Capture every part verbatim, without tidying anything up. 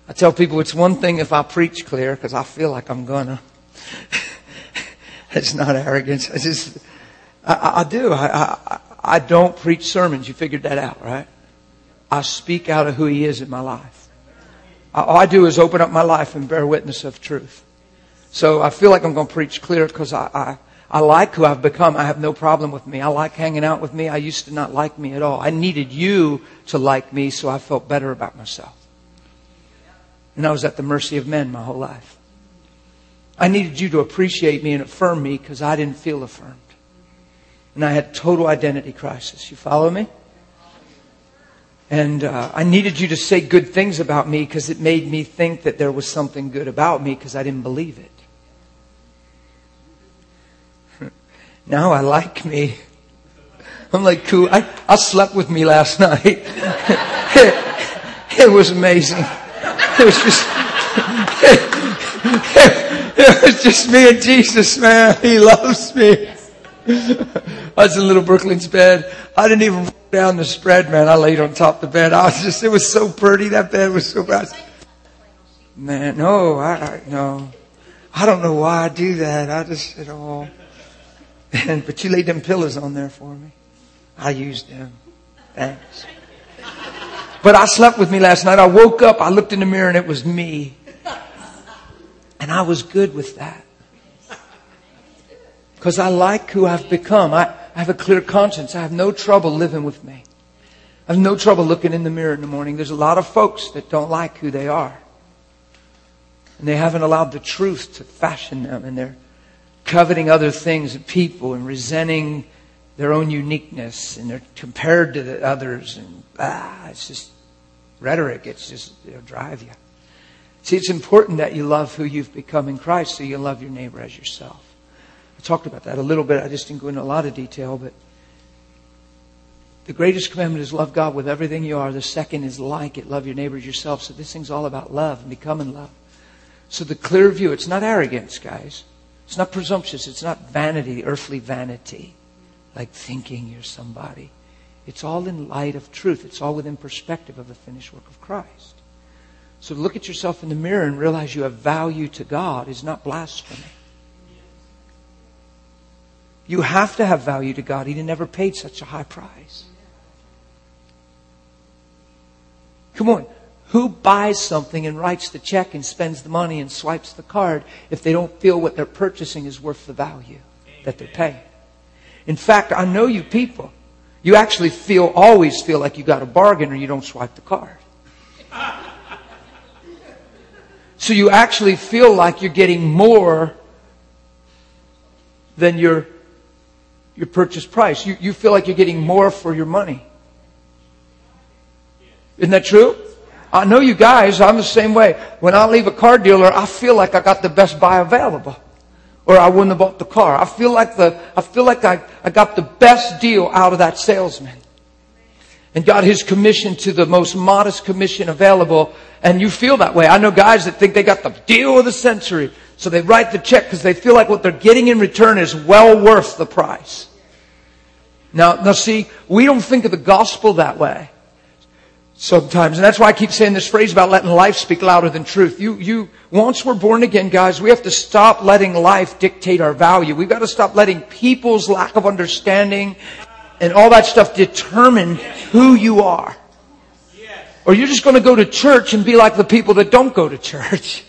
I tell people it's one thing if I preach clear, because I feel like I'm gonna. It's not arrogance. I just, I, I do. I, I, I don't preach sermons. You figured that out, right? I speak out of who He is in my life. All I do is open up my life and bear witness of truth. So I feel like I'm going to preach clear because I, I, I like who I've become. I have no problem with me. I like hanging out with me. I used to not like me at all. I needed you to like me, so I felt better about myself. And I was at the mercy of men my whole life. I needed you to appreciate me and affirm me because I didn't feel affirmed. And I had total identity crisis. You follow me? And uh, I needed you to say good things about me because it made me think that there was something good about me because I didn't believe it. Now I like me. I'm like, cool. I, I slept with me last night. it, it was amazing. It was just... It was just me and Jesus, man. He loves me. I was in little Brooklyn's bed. I didn't even roll down the spread, man. I laid on top of the bed. I was just, it was so pretty. That bed was so bad. Man, no, I, I no. I don't know why I do that. I just, it all. And, but you laid them pillows on there for me. I used them. Thanks. But I slept with me last night. I woke up, I looked in the mirror, and it was me. And I was good with that. Because I like who I've become. I, I have a clear conscience. I have no trouble living with me. I have no trouble looking in the mirror in the morning. There's a lot of folks that don't like who they are. And they haven't allowed the truth to fashion them. And they're coveting other things and people and resenting their own uniqueness. And they're compared to the others. And ah, it's just rhetoric. It's just, it'll drive you. See, it's important that you love who you've become in Christ so you love your neighbor as yourself. I talked about that a little bit. I just didn't go into a lot of detail, but the greatest commandment is love God with everything you are. The second is like it, love your neighbor as yourself. So this thing's all about love and becoming love. So the clear view, it's not arrogance, guys. It's not presumptuous. It's not vanity, earthly vanity, like thinking you're somebody. It's all in light of truth. It's all within perspective of the finished work of Christ. So to look at yourself in the mirror and realize you have value to God is not blasphemy. You have to have value to God. He never paid such a high price. Come on. Who buys something and writes the check and spends the money and swipes the card if they don't feel what they're purchasing is worth the value that they're paying? In fact, I know you people. You actually feel, always feel like you got a bargain or you don't swipe the card. So you actually feel like you're getting more than your, your purchase price. You, you feel like you're getting more for your money. Isn't that true? I know you guys, I'm the same way. When I leave a car dealer, I feel like I got the best buy available. Or I wouldn't have bought the car. I feel like the, I feel like I, I got the best deal out of that salesman. And got his commission to the most modest commission available. And you feel that way. I know guys that think they got the deal of the century. So they write the check because they feel like what they're getting in return is well worth the price. Now, now see, we don't think of the gospel that way sometimes. And that's why I keep saying this phrase about letting life speak louder than truth. You, you, once we're born again, guys, we have to stop letting life dictate our value. We've got to stop letting people's lack of understanding and all that stuff determine who you are. Or you're just going to go to church and be like the people that don't go to church.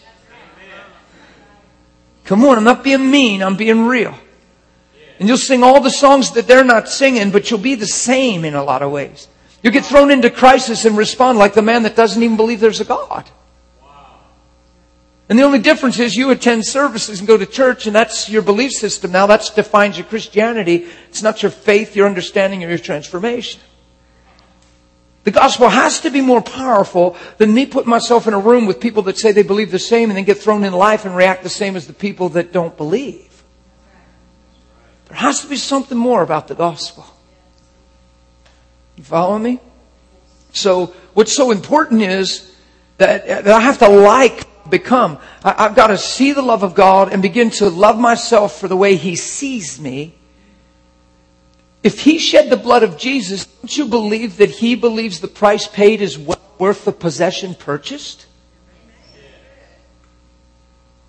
Come on, I'm not being mean, I'm being real. And you'll sing all the songs that they're not singing, but you'll be the same in a lot of ways. You'll get thrown into crisis and respond like the man that doesn't even believe there's a God. And the only difference is you attend services and go to church, and that's your belief system. Now that defines your Christianity. It's not your faith, your understanding, or your transformation. The gospel has to be more powerful than me putting myself in a room with people that say they believe the same and then get thrown in life and react the same as the people that don't believe. There has to be something more about the gospel. You follow me? So what's so important is that, that I have to like become. I, I've got to see the love of God and begin to love myself for the way He sees me. If He shed the blood of Jesus, don't you believe that He believes the price paid is worth the possession purchased?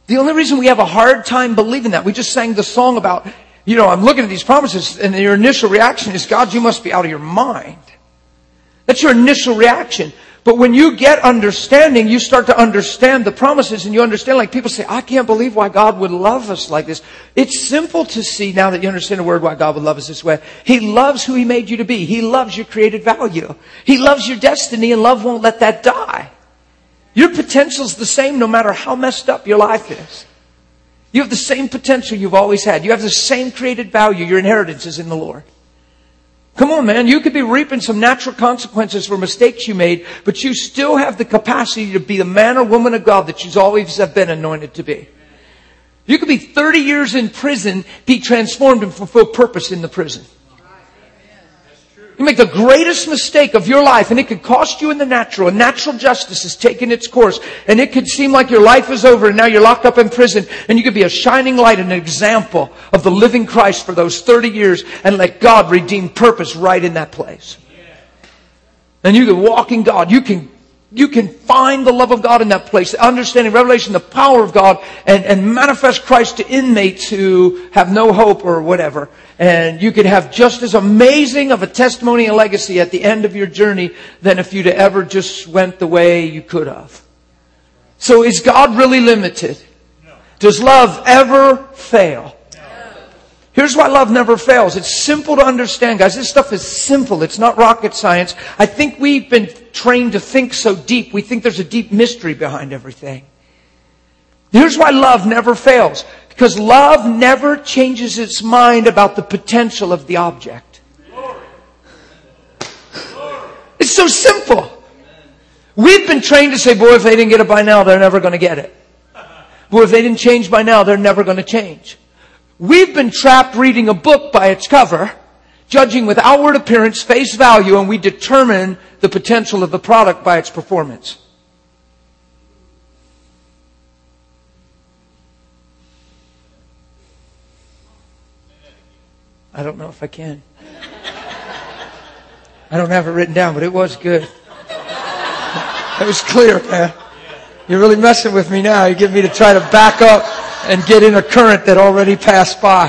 The only reason we have a hard time believing that, we just sang the song about, you know, I'm looking at these promises, and your initial reaction is, God, you must be out of your mind. That's your initial reaction. But when you get understanding, you start to understand the promises, and you understand, like people say, I can't believe why God would love us like this. It's simple to see now that you understand the word why God would love us this way. He loves who He made you to be. He loves your created value. He loves your destiny, and love won't let that die. Your potential's the same no matter how messed up your life is. You have the same potential you've always had. You have the same created value. Your inheritance is in the Lord. Come on, man. You could be reaping some natural consequences for mistakes you made, but you still have the capacity to be the man or woman of God that you've always been anointed to be. You could be thirty years in prison, be transformed and fulfill purpose in the prison. You make the greatest mistake of your life, and it could cost you in the natural. And natural justice has taken its course. And it could seem like your life is over, and now you're locked up in prison. And you could be a shining light and an example of the living Christ for those thirty years, and let God redeem purpose right in that place. And you can walk in God. You can You can find the love of God in that place, understanding, revelation, the power of God, and, and manifest Christ to inmates who have no hope or whatever. And you could have just as amazing of a testimony and legacy at the end of your journey than if you'd ever just went the way you could have. So is God really limited? No. Does love ever fail? Here's why love never fails. It's simple to understand, guys. This stuff is simple. It's not rocket science. I think we've been trained to think so deep. We think there's a deep mystery behind everything. Here's why love never fails. Because love never changes its mind about the potential of the object. It's so simple. We've been trained to say, boy, if they didn't get it by now, they're never going to get it. Boy, if they didn't change by now, they're never going to change. We've been trapped reading a book by its cover, judging with outward appearance, face value, and we determine the potential of the product by its performance. I don't know if I can. I don't have it written down, but it was good. It was clear, man. You're really messing with me now. You get me to try to back up and get in a current that already passed by.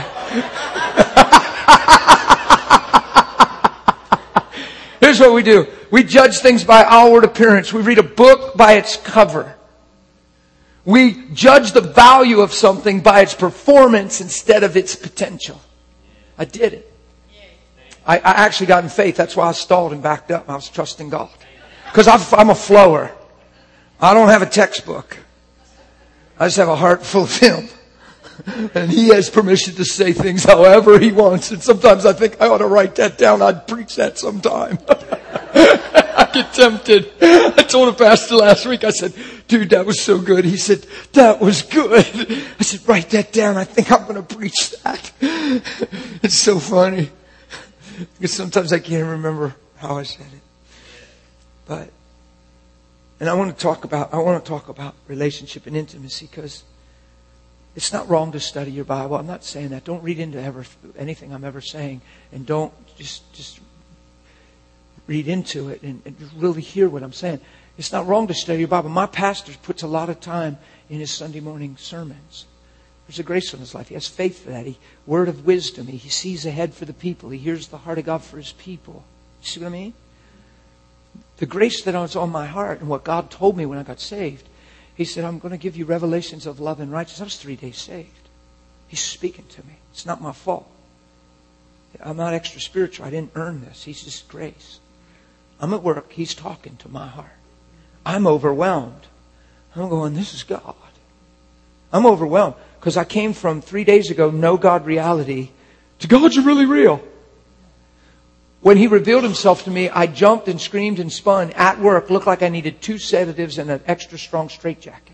Here's what we do. We judge things by outward appearance. We read a book by its cover. We judge the value of something by its performance instead of its potential. I did it. I, I actually got in faith. That's why I stalled and backed up. I was trusting God. Because I'm a flower. I don't have a textbook. I just have a heart full of Him. And He has permission to say things however He wants. And sometimes I think I ought to write that down. I'd preach that sometime. I get tempted. I told a pastor last week, I said, dude, that was so good. He said, that was good. I said, write that down. I think I'm going to preach that. It's so funny. Because sometimes I can't remember how I said it. But, and I want to talk about, I want to talk about relationship and intimacy, because it's not wrong to study your Bible. I'm not saying that. Don't read into ever anything I'm ever saying, and don't just just read into it and, and really hear what I'm saying. It's not wrong to study your Bible. My pastor puts a lot of time in his Sunday morning sermons. There's a grace on his life. He has faith for that. He word of wisdom. He, he sees ahead for the people. He hears the heart of God for His people. You see what I mean? The grace that was on my heart and what God told me when I got saved. He said, I'm going to give you revelations of love and righteousness. I was three days saved. He's speaking to me. It's not my fault. I'm not extra spiritual. I didn't earn this. He's just grace. I'm at work. He's talking to my heart. I'm overwhelmed. I'm going, this is God. I'm overwhelmed because I came from three days ago, no God reality, to God, you're really real. When He revealed Himself to me, I jumped and screamed and spun at work. Looked like I needed two sedatives and an extra strong straitjacket.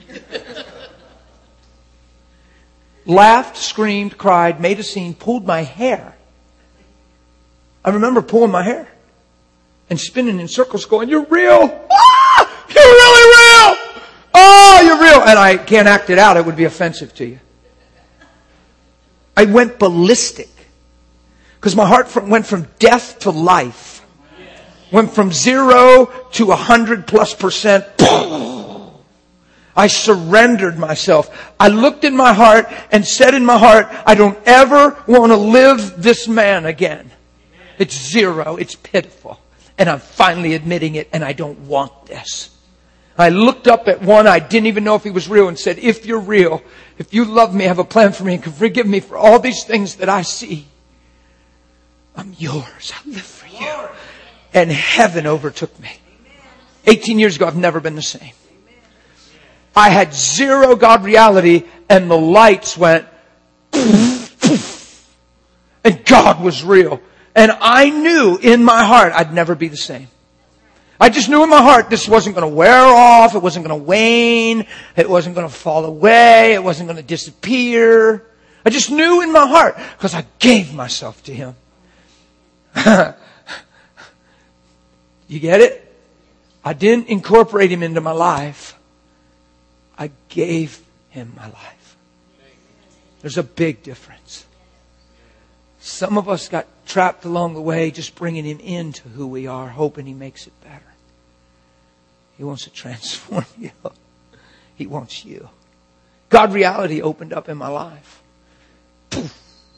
Laughed, screamed, cried, made a scene, pulled my hair. I remember pulling my hair and spinning in circles going, you're real. Ah, you're really real. Oh, you're real. And I can't act it out. It would be offensive to you. I went ballistic. Because my heart went from death to life. Went from zero to a hundred plus percent. I surrendered myself. I looked in my heart and said in my heart, I don't ever want to live this man again. It's zero. It's pitiful. And I'm finally admitting it, and I don't want this. I looked up at one I didn't even know if he was real and said, if you're real, if you love me, have a plan for me, and can forgive me for all these things that I see, I'm yours. I live for you. And heaven overtook me. eighteen years ago, I've never been the same. I had zero God reality, and the lights went poof, poof, and God was real. And I knew in my heart I'd never be the same. I just knew in my heart this wasn't going to wear off. It wasn't going to wane. It wasn't going to fall away. It wasn't going to disappear. I just knew in my heart because I gave myself to Him. You get it? I didn't incorporate Him into my life. I gave Him my life. There's a big difference. Some of us got trapped along the way just bringing Him into who we are, hoping He makes it better. He wants to transform you. He wants you. God reality opened up in my life. Poof.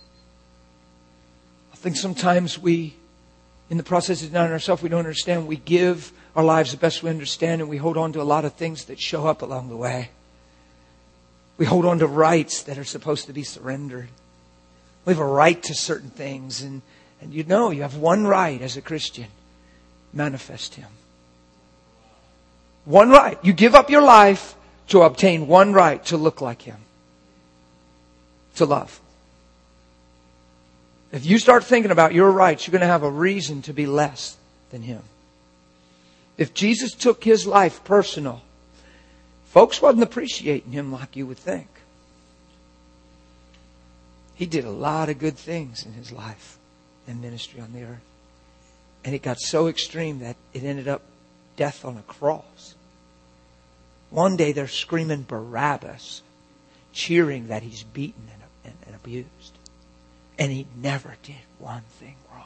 I think sometimes we, in the process of denying ourselves, we don't understand. We give our lives the best we understand, and we hold on to a lot of things that show up along the way. We hold on to rights that are supposed to be surrendered. We have a right to certain things. And, and you know, you have one right as a Christian. Manifest Him. One right. You give up your life to obtain one right to look like Him. To love. If you start thinking about your rights, you're going to have a reason to be less than Him. If Jesus took His life personal, folks wasn't appreciating Him like you would think. He did a lot of good things in His life and ministry on the earth. And it got so extreme that it ended up death on a cross. One day they're screaming Barabbas, cheering that He's beaten and, and, and abused. And He never did one thing wrong.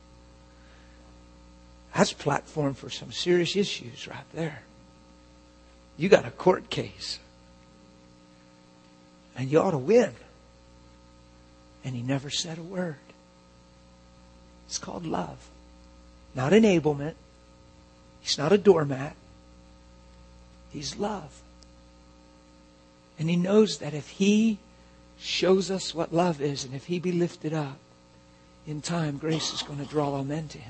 That's platform for some serious issues right there. You got a court case. And you ought to win. And He never said a word. It's called love. Not enablement. He's not a doormat. He's love. And He knows that if He shows us what love is, and if He be lifted up, in time grace is going to draw all men to Him.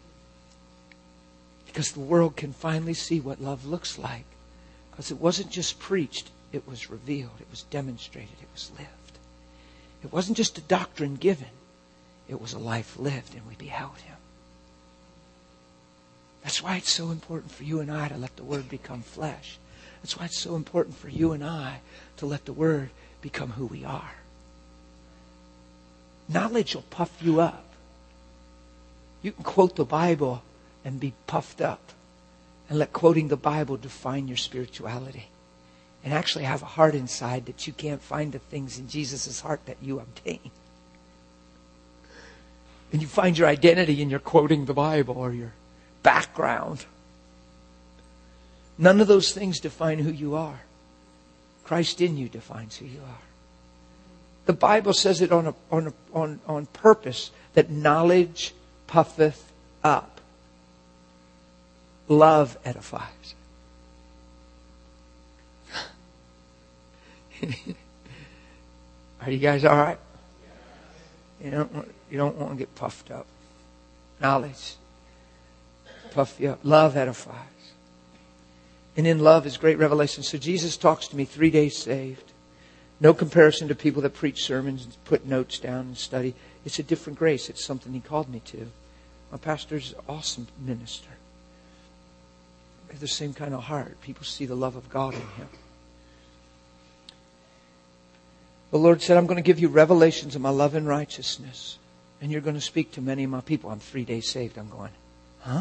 Because the world can finally see what love looks like. Because it wasn't just preached, it was revealed, it was demonstrated, it was lived. It wasn't just a doctrine given. It was a life lived, and we beheld Him. That's why it's so important for you and I to let the Word become flesh. That's why it's so important for you and I to let the Word become who we are. Knowledge will puff you up. You can quote the Bible and be puffed up. And let quoting the Bible define your spirituality. And actually have a heart inside that you can't find the things in Jesus' heart that you obtain. And you find your identity in your quoting the Bible or your background. None of those things define who you are. Christ in you defines who you are. The Bible says it on a, on a, on on purpose that knowledge puffeth up. Love edifies. Are you guys all right? You don't want, you don't want to get puffed up. Knowledge puff you up. Love edifies. And in love is great revelation. So Jesus talks to me, three days saved. No comparison to people that preach sermons and put notes down and study. It's a different grace. It's something He called me to. My pastor's an awesome minister. We have the same kind of heart. People see the love of God in him. The Lord said, I'm going to give you revelations of my love and righteousness. And you're going to speak to many of my people. I'm three days saved. I'm going, huh?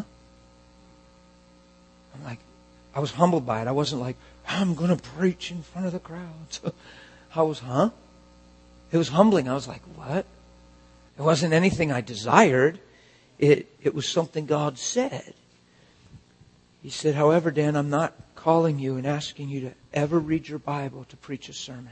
I'm like, I was humbled by it. I wasn't like, I'm going to preach in front of the crowd. I was, huh? It was humbling. I was like, what? It wasn't anything I desired. It, it was something God said. He said, however, Dan, I'm not calling you and asking you to ever read your Bible to preach a sermon.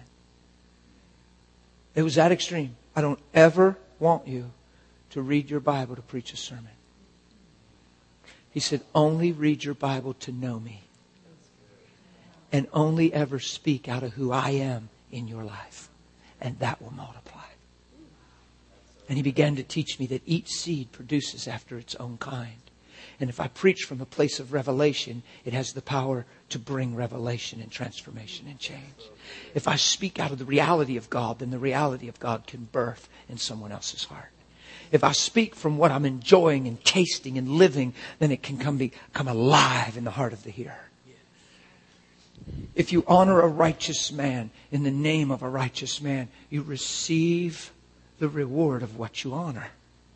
It was that extreme. I don't ever want you to read your Bible to preach a sermon. He said, only read your Bible to know me. And only ever speak out of who I am in your life. And that will multiply. And he began to teach me that each seed produces after its own kind. And if I preach from a place of revelation, it has the power to bring revelation and transformation and change. If I speak out of the reality of God, then the reality of God can birth in someone else's heart. If I speak from what I'm enjoying and tasting and living, then it can come, become alive in the heart of the hearer. If you honor a righteous man in the name of a righteous man, you receive the reward of what you honor.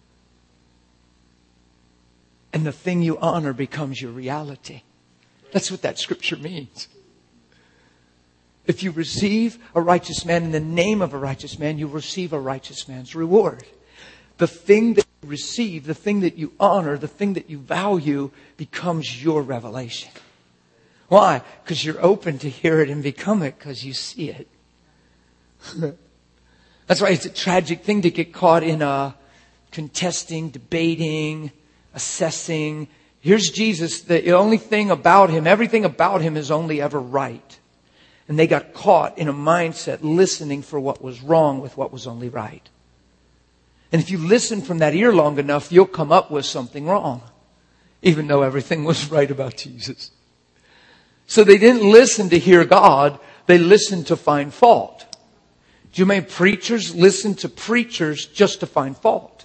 And the thing you honor becomes your reality. That's what that scripture means. If you receive a righteous man in the name of a righteous man, you receive a righteous man's reward. The thing that you receive, the thing that you honor, the thing that you value becomes your revelation. Why? Because you're open to hear it and become it because you see it. That's why it's a tragic thing to get caught in a contesting, debating, assessing. Here's Jesus. The only thing about him, everything about him is only ever right. And they got caught in a mindset listening for what was wrong with what was only right. And if you listen from that ear long enough, you'll come up with something wrong. Even though everything was right about Jesus. So they didn't listen to hear God. They listened to find fault. Do you mean preachers listen to preachers just to find fault?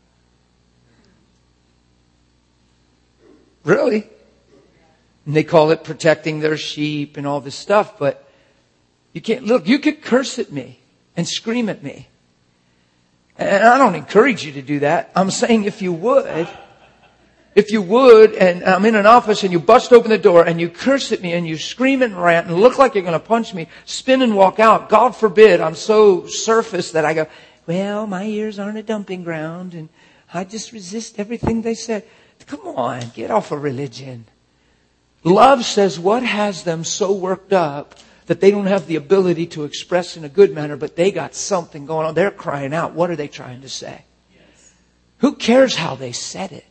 Really? And they call it protecting their sheep and all this stuff. But you can't, look, you could curse at me and scream at me. And I don't encourage you to do that. I'm saying if you would, if you would, and I'm in an office and you bust open the door and you curse at me and you scream and rant and look like you're going to punch me, spin and walk out. God forbid I'm so surface that I go, well, my ears aren't a dumping ground and I just resist everything they said. Come on, get off of religion. Love says what has them so worked up that they don't have the ability to express in a good manner, but they got something going on. They're crying out. What are they trying to say? Yes. Who cares how they said it?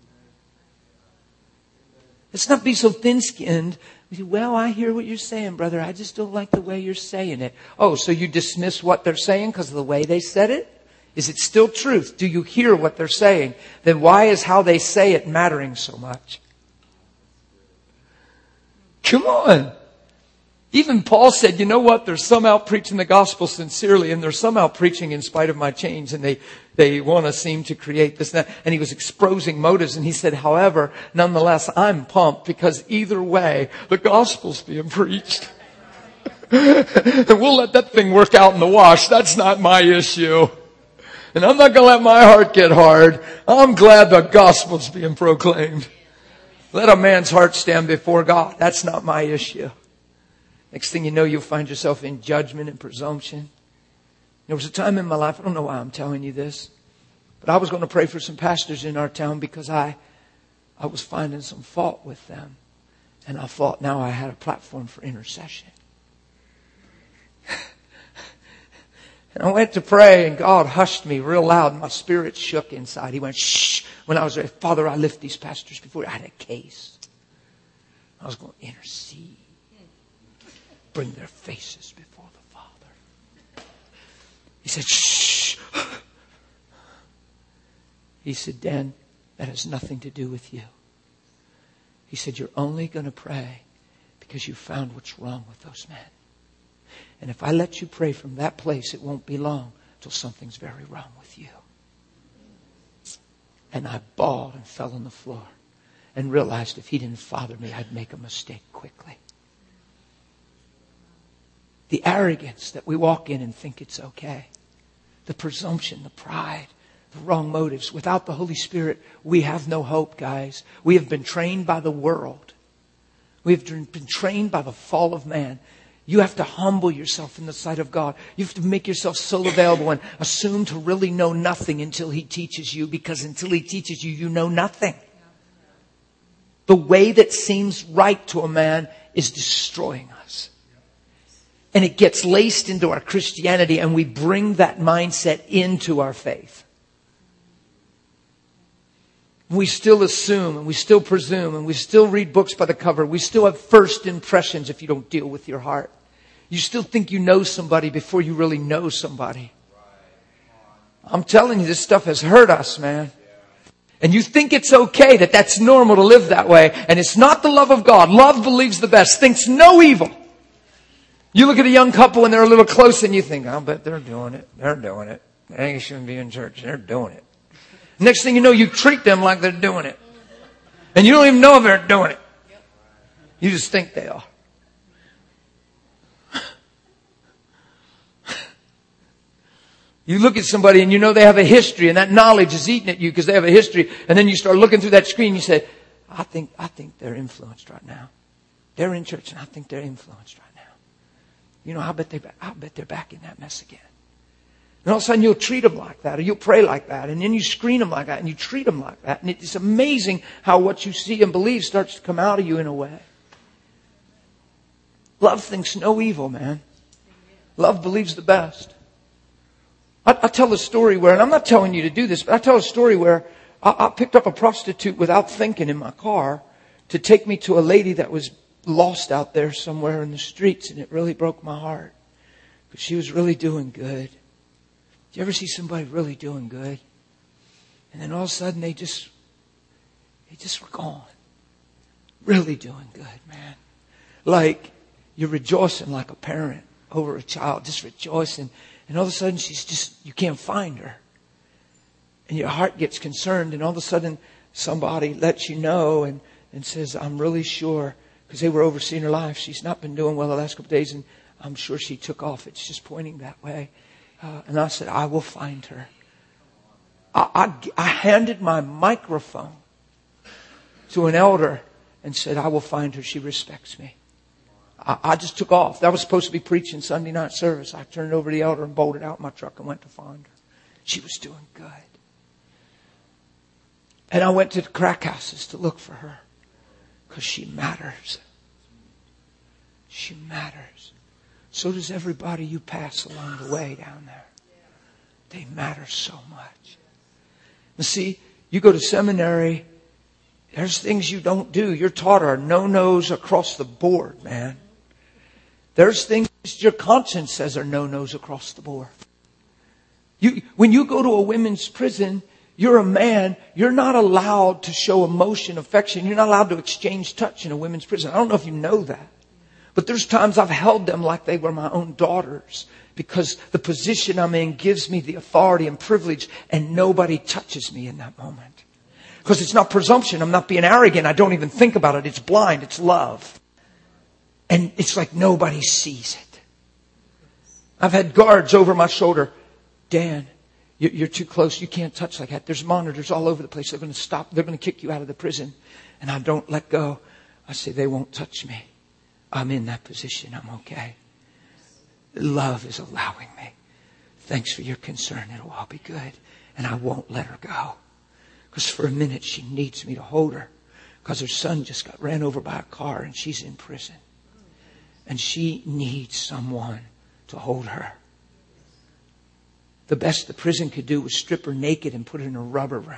Let's not be so thin-skinned. Well, I hear what you're saying, brother. I just don't like the way you're saying it. Oh, so you dismiss what they're saying because of the way they said it? Is it still truth? Do you hear what they're saying? Then why is how they say it mattering so much? Come on. Even Paul said, you know what? There's some out preaching the gospel sincerely, and there's some out preaching in spite of my chains, and they, they want to seem to create this and that. And he was exposing motives, and he said, however, nonetheless, I'm pumped because either way, the gospel's being preached. And we'll let that thing work out in the wash. That's not my issue. And I'm not going to let my heart get hard. I'm glad the gospel's being proclaimed. Let a man's heart stand before God. That's not my issue. Next thing you know, you'll find yourself in judgment and presumption. There was a time in my life, I don't know why I'm telling you this, but I was going to pray for some pastors in our town because I, I was finding some fault with them. And I thought now I had a platform for intercession. And I went to pray and God hushed me real loud and my spirit shook inside. He went, shh. When I was there, Father, I lift these pastors before you. I had a case. I was going to intercede. Bring their faces before the Father. He said, shh. He said, Dan, that has nothing to do with you. He said, you're only going to pray because you found what's wrong with those men. And if I let you pray from that place, it won't be long till something's very wrong with you. And I bawled and fell on the floor and realized if he didn't father me, I'd make a mistake quickly. The arrogance that we walk in and think it's okay. The presumption, the pride, the wrong motives. Without the Holy Spirit, we have no hope, guys. We have been trained by the world. We have been trained by the fall of man. You have to humble yourself in the sight of God. You have to make yourself so available and assume to really know nothing until He teaches you, because until He teaches you, you know nothing. The way that seems right to a man is destroying us. And it gets laced into our Christianity, and we bring that mindset into our faith. We still assume, and we still presume, and we still read books by the cover. We still have first impressions if you don't deal with your heart. You still think you know somebody before you really know somebody. I'm telling you, this stuff has hurt us, man. And you think it's okay, that that's normal to live that way. And it's not the love of God. Love believes the best, thinks no evil. You look at a young couple and they're a little close and you think, I'll bet they're doing it. They're doing it. They shouldn't be in church. They're doing it. Next thing you know, you treat them like they're doing it. And you don't even know if they're doing it. You just think they are. You look at somebody and you know they have a history, and that knowledge is eating at you because they have a history. And then you start looking through that screen and you say, I think, I think they're influenced right now. They're in church and I think they're influenced right now. You know, I bet they, I bet they're back in that mess again. And all of a sudden you'll treat them like that, or you'll pray like that, and then you screen them like that, and you treat them like that. And it's amazing how what you see and believe starts to come out of you in a way. Love thinks no evil, man. Love believes the best. I, I tell a story where, and I'm not telling you to do this, but I tell a story where I, I picked up a prostitute without thinking in my car to take me to a lady that was lost out there somewhere in the streets, and it really broke my heart because she was really doing good. Do you ever see somebody really doing good? And then all of a sudden they just, they just were gone. Really doing good, man. Like you're rejoicing like a parent over a child, just rejoicing. And all of a sudden she's just, you can't find her. And your heart gets concerned, and all of a sudden somebody lets you know and, and says, I'm really sure, because they were overseeing her life. She's not been doing well the last couple of days, and I'm sure she took off. It's just pointing that way. Uh, and I said, I will find her. I, I, I handed my microphone to an elder and said, I will find her. She respects me. I, I just took off. That was supposed to be preaching Sunday night service. I turned it over to the elder and bolted out my truck and went to find her. She was doing good. And I went to the crack houses to look for her. Because she matters. She matters. So does everybody you pass along the way down there. They matter so much. You see, you go to seminary, there's things you don't do. You're taught are no-nos across the board, man. There's things your conscience says are no-nos across the board. You, when you go to a women's prison, you're a man. You're not allowed to show emotion, affection. You're not allowed to exchange touch in a women's prison. I don't know if you know that. But there's times I've held them like they were my own daughters because the position I'm in gives me the authority and privilege, and nobody touches me in that moment. Because it's not presumption. I'm not being arrogant. I don't even think about it. It's blind. It's love. And it's like nobody sees it. I've had guards over my shoulder. Dan, you're too close. You can't touch like that. There's monitors all over the place. They're going to stop. They're going to kick you out of the prison. And I don't let go. I say, they won't touch me. I'm in that position. I'm okay. Love is allowing me. Thanks for your concern. It'll all be good. And I won't let her go. Because for a minute she needs me to hold her. Because her son just got ran over by a car and she's in prison. And she needs someone to hold her. The best the prison could do was strip her naked and put her in a rubber room.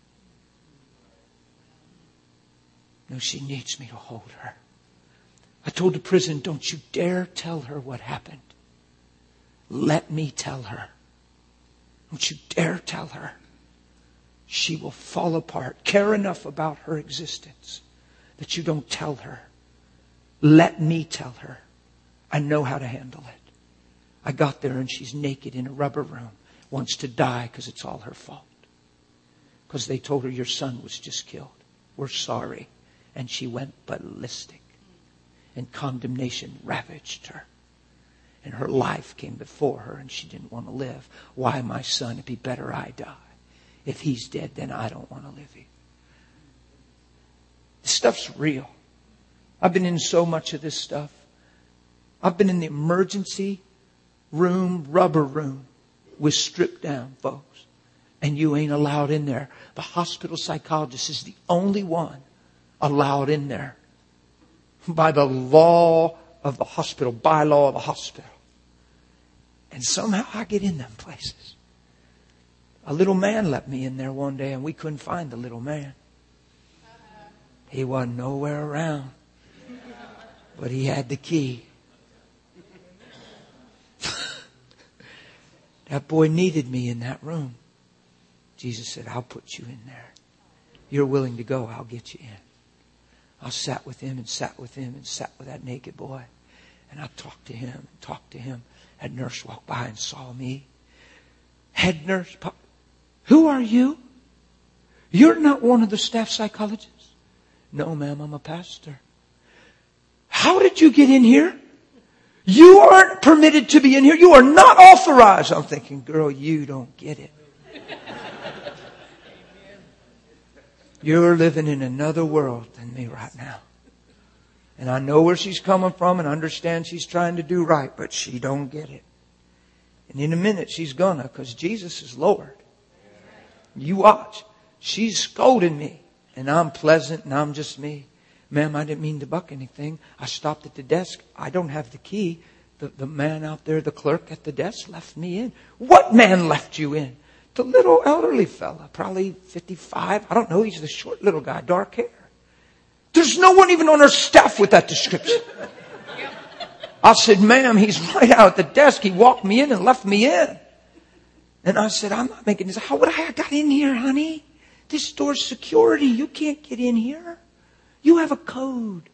No, she needs me to hold her. I told the prison, don't you dare tell her what happened. Let me tell her. Don't you dare tell her. She will fall apart. Care enough about her existence that you don't tell her. Let me tell her. I know how to handle it. I got there and she's naked in a rubber room. Wants to die because it's all her fault. Because they told her your son was just killed. We're sorry. And she went ballistic. And condemnation ravaged her. And her life came before her and she didn't want to live. Why, my son? It'd be better I die. If he's dead, then I don't want to live either. This stuff's real. I've been in so much of this stuff. I've been in the emergency room, rubber room, with stripped down folks. And you ain't allowed in there. The hospital psychologist is the only one allowed in there by the law of the hospital, by law of the hospital. And somehow I get in them places. A little man let me in there one day and we couldn't find the little man. He wasn't nowhere around. But he had the key. That boy needed me in that room. Jesus said, I'll put you in there. You're willing to go, I'll get you in. I sat with him and sat with him and sat with that naked boy. And I talked to him and talked to him. That nurse walked by and saw me. Head nurse, who are you? You're not one of the staff psychologists. No, ma'am, I'm a pastor. How did you get in here? You aren't permitted to be in here. You are not authorized. I'm thinking, girl, you don't get it. You're living in another world than me right now. And I know where she's coming from and understand she's trying to do right, but she don't get it. And in a minute she's gonna, because Jesus is Lord. You watch. She's scolding me. And I'm pleasant and I'm just me. Ma'am, I didn't mean to buck anything. I stopped at the desk. I don't have the key. The, the man out there, the clerk at the desk, left me in. What man left you in? The little elderly fella, probably fifty-five. I don't know. He's the short little guy, dark hair. There's no one even on our staff with that description. I said, ma'am, he's right out at the desk. He walked me in and left me in. And I said, I'm not making this. How would I have got in here, honey? This door's security. You can't get in here. You have a code.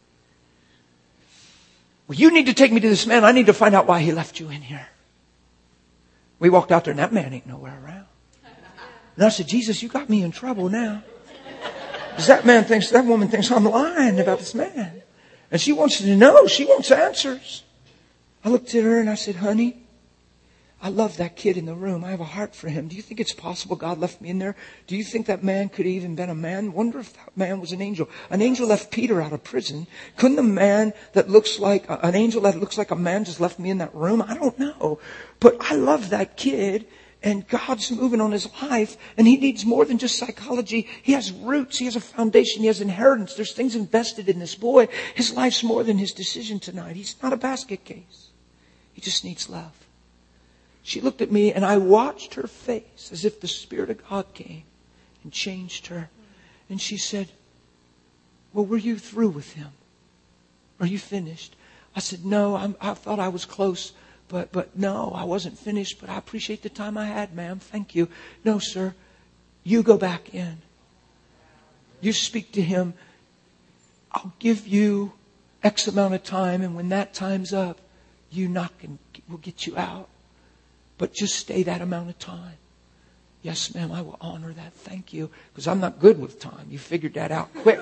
Well, you need to take me to this man. I need to find out why he left you in here. We walked out there and that man ain't nowhere around. And I said, Jesus, you got me in trouble now. Because that man thinks, that woman thinks I'm lying about this man. And she wants to know. She wants answers. I looked at her and I said, honey, I love that kid in the room. I have a heart for him. Do you think it's possible God left me in there? Do you think that man could have even been a man? Wonder if that man was an angel. An angel left Peter out of prison. Couldn't a man that looks like, an angel that looks like a man just left me in that room? I don't know. But I love that kid. And God's moving on his life. And he needs more than just psychology. He has roots. He has a foundation. He has inheritance. There's things invested in this boy. His life's more than his decision tonight. He's not a basket case. He just needs love. She looked at me and I watched her face as if the Spirit of God came and changed her. And she said, well, were you through with him? Are you finished? I said, no, I'm, I thought I was close. But but no, I wasn't finished, but I appreciate the time I had, ma'am. Thank you. No, sir. You go back in. You speak to him. I'll give you X amount of time, and when that time's up, you knock and we'll get you out. But just stay that amount of time. Yes, ma'am, I will honor that. Thank you. Because I'm not good with time. You figured that out quick.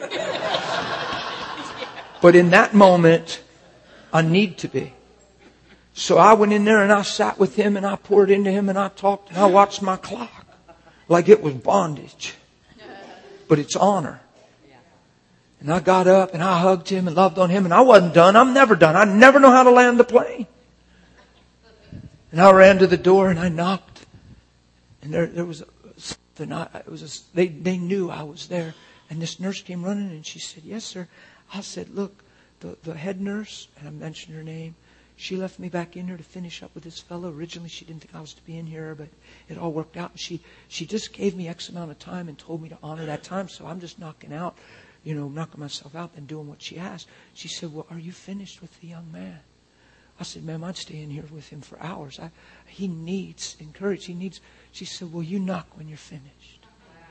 But in that moment, I need to be. So I went in there and I sat with him and I poured into him and I talked and I watched my clock like it was bondage. But it's honor. And I got up and I hugged him and loved on him and I wasn't done. I'm never done. I never know how to land the plane. And I ran to the door and I knocked. And there, there was a, something. I, it was a, they, they knew I was there. And this nurse came running and she said, yes, sir. I said, look, the, the head nurse, and I mentioned her name, she left me back in here to finish up with this fellow. Originally, she didn't think I was to be in here, but it all worked out. And she, she just gave me X amount of time and told me to honor that time. So I'm just knocking out, you know, knocking myself out and doing what she asked. She said, well, are you finished with the young man? I said, ma'am, I'd stay in here with him for hours. I, he needs encouragement. He needs. She said, well, you knock when you're finished.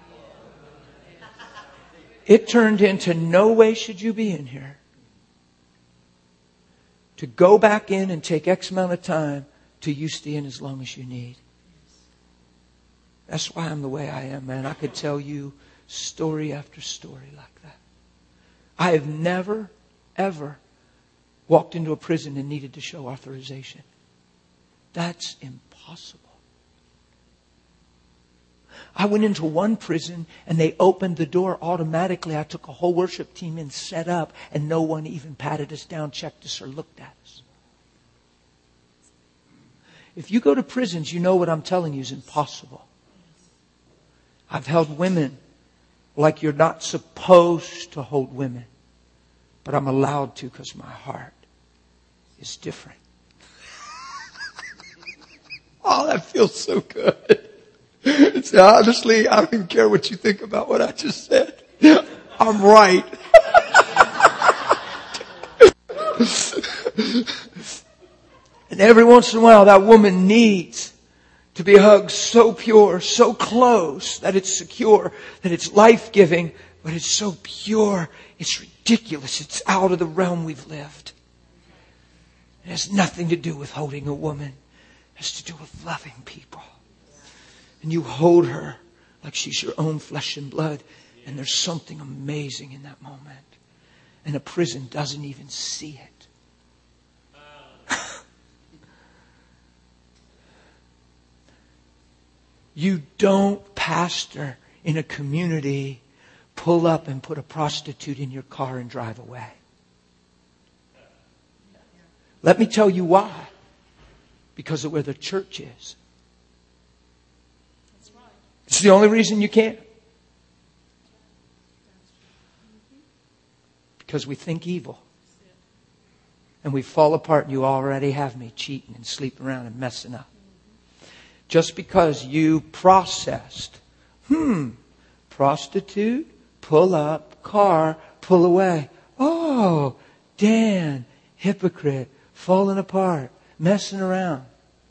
It turned into no way should you be in here. To go back in and take X amount of time to you stay in as long as you need. That's why I'm the way I am, man. I could tell you story after story like that. I have never, ever walked into a prison and needed to show authorization. That's impossible. I went into one prison and they opened the door automatically. I took a whole worship team and set up and no one even patted us down, checked us, or looked at us. If you go to prisons, you know what I'm telling you is impossible. I've held women Like you're not supposed to hold women. But I'm allowed to because my heart is different. Oh, that feels so good. See, honestly, I don't even care what you think about what I just said. I'm right. And every once in a while, that woman needs to be hugged so pure, so close, that it's secure, that it's life-giving, but it's so pure, it's ridiculous. It's out of the realm we've lived. It has nothing to do with holding a woman. It has to do with loving people. And you hold her like she's your own flesh and blood. And there's something amazing in that moment. And a prison doesn't even see it. You don't, pastor, in a community, pull up and put a prostitute in your car and drive away. Let me tell you why. Because of where the church is. It's the only reason you can't. Because we think evil. And we fall apart and you already have me cheating and sleeping around and messing up. Just because you processed, hmm, prostitute, pull up, car, pull away. Oh, Dan, hypocrite, falling apart, messing around.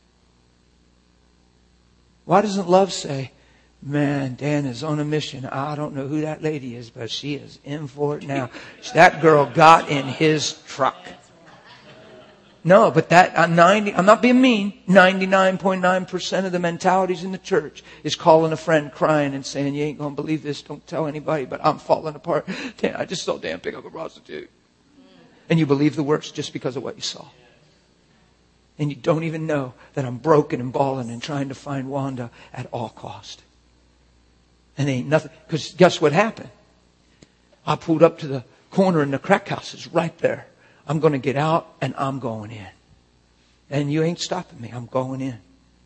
Why doesn't love say, man, Dan is on a mission. I don't know who that lady is, but she is in for it now. That girl got in his truck. No, but that, I'm ninety, I'm not being mean. ninety-nine point nine percent of the mentalities in the church is calling a friend crying and saying, you ain't going to believe this. Don't tell anybody, but I'm falling apart. Dan, I just saw Dan pick up a prostitute. And you believe the worst just because of what you saw. And you don't even know that I'm broken and bawling and trying to find Wanda at all cost. And ain't nothing, because guess what happened? I pulled up to the corner and the crack house is right there. I'm going to get out and I'm going in. And you ain't stopping me. I'm going in.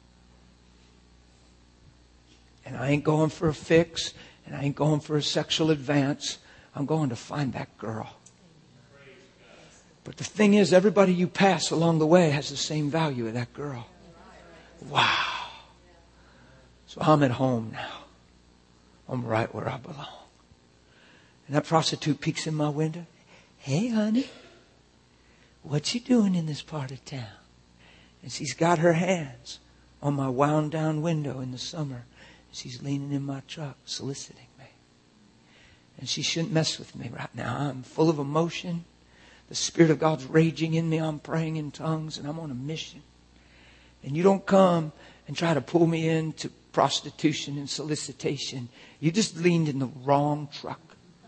And I ain't going for a fix. And I ain't going for a sexual advance. I'm going to find that girl. But the thing is, everybody you pass along the way has the same value as that girl. Wow. So I'm at home now. I'm right where I belong. And that prostitute peeks in my window. Hey, honey. What you doing in this part of town? And she's got her hands on my wound down window in the summer. She's leaning in my truck, soliciting me. And she shouldn't mess with me right now. I'm full of emotion. The Spirit of God's raging in me. I'm praying in tongues and I'm on a mission. And you don't come and try to pull me into prostitution and solicitation. You just leaned in the wrong truck.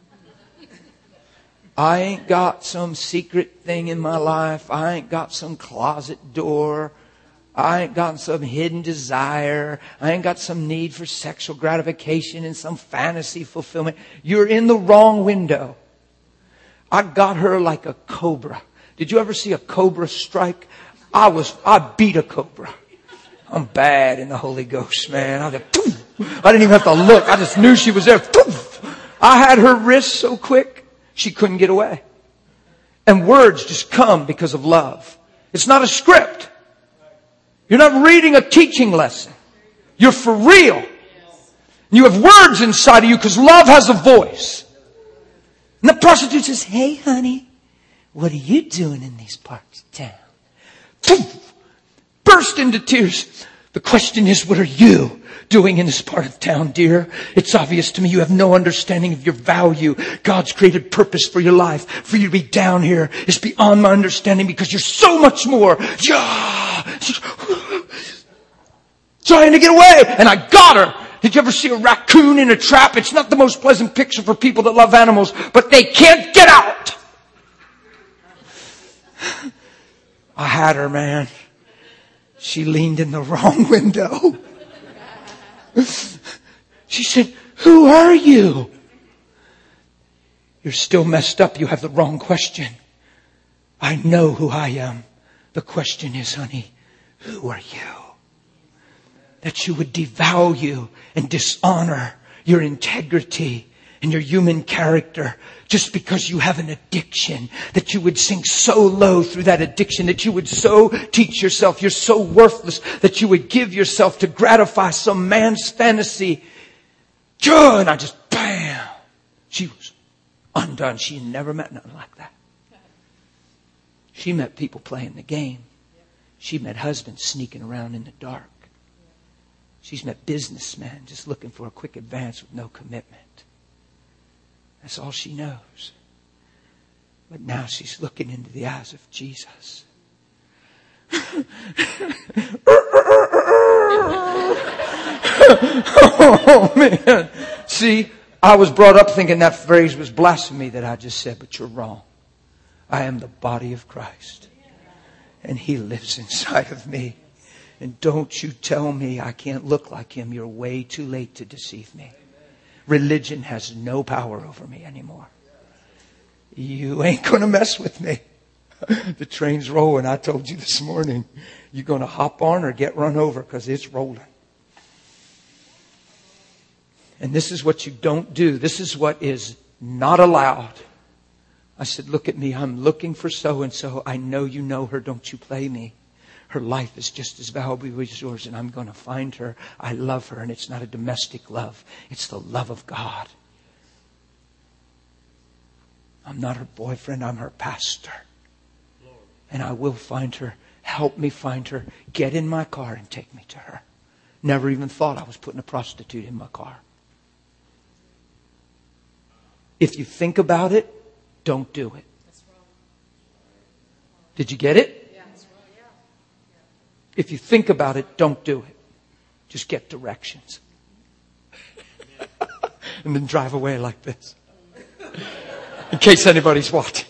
I ain't got some secret thing in my life. I ain't got some closet door. I ain't got some hidden desire. I ain't got some need for sexual gratification and some fantasy fulfillment. You're in the wrong window. I got her like a cobra. Did you ever see a cobra strike? I was, I beat a cobra. I'm bad in the Holy Ghost, man. I, just, I didn't even have to look. I just knew she was there. I had her wrist so quick. She couldn't get away. And words just come because of love. It's not a script. You're not reading a teaching lesson. You're for real. You have words inside of you because love has a voice. And the prostitute says, hey, honey, what are you doing in these parts of town? Burst into tears. The question is, what are you doing in this part of town, dear? It's obvious to me you have no understanding of your value. God's created purpose for your life. For you to be down here is beyond my understanding because you're so much more. Yeah. Trying to get away. And I got her. Did you ever see a raccoon in a trap? It's not the most pleasant picture for people that love animals, but they can't get out. I had her, man. She leaned in the wrong window. She said, who are you? You're still messed up. You have the wrong question. I know who I am. The question is, honey, who are you? That you would devalue and dishonor your integrity and your human character, just because you have an addiction, that you would sink so low through that addiction, that you would so teach yourself you're so worthless, that you would give yourself to gratify some man's fantasy. And I just, bam, she was undone. She never met nothing like that. She met people playing the game. She met husbands sneaking around in the dark. She's met businessmen just looking for a quick advance with no commitment. That's all she knows. But now she's looking into the eyes of Jesus. Oh, man. See, I was brought up thinking that phrase was blasphemy that I just said, but you're wrong. I am the body of Christ. And He lives inside of me. And don't you tell me I can't look like Him. You're way too late to deceive me. Religion has no power over me anymore. You ain't going to mess with me. The train's rolling. I told you this morning, you're going to hop on or get run over because it's rolling. And this is what you don't do. This is what is not allowed. I said, look at me. I'm looking for so-and-so. I know you know her. Don't you play me. Her life is just as valuable as yours, and I'm going to find her. I love her, and it's not a domestic love. It's the love of God. I'm not her boyfriend. I'm her pastor. And I will find her. Help me find her. Get in my car and take me to her. Never even thought I was putting a prostitute in my car. If you think about it, don't do it. Did you get it? If you think about it, don't do it. Just get directions. And then drive away like this. In case anybody's watching.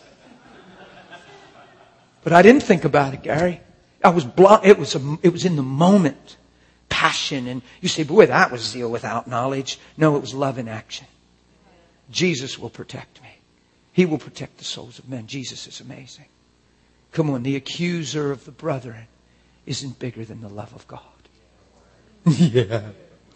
But I didn't think about it, Gary. I was blind. It was a, it was in the moment. Passion. And you say, boy, that was zeal without knowledge. No, it was love in action. Jesus will protect me. He will protect the souls of men. Jesus is amazing. Come on, the accuser of the brethren isn't bigger than the love of God. Yeah.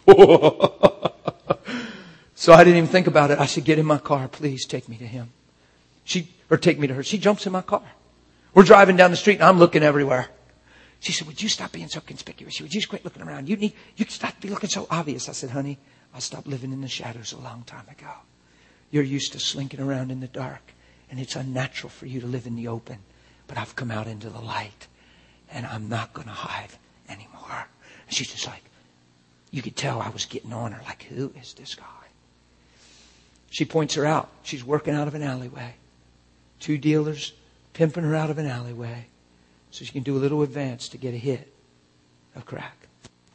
So I didn't even think about it. I said, get in my car, please take me to him. She, or take me to her. She jumps in my car. We're driving down the street and I'm looking everywhere. She said, would you stop being so conspicuous? Would you just quit looking around? You need, you stop be looking so obvious. I said, honey, I stopped living in the shadows a long time ago. You're used to slinking around in the dark and it's unnatural for you to live in the open. But I've come out into the light. And I'm not going to hide anymore. And she's just like, you could tell I was getting on her. Like, who is this guy? She points her out. She's working out of an alleyway. Two dealers pimping her out of an alleyway. So she can do a little advance to get a hit of crack.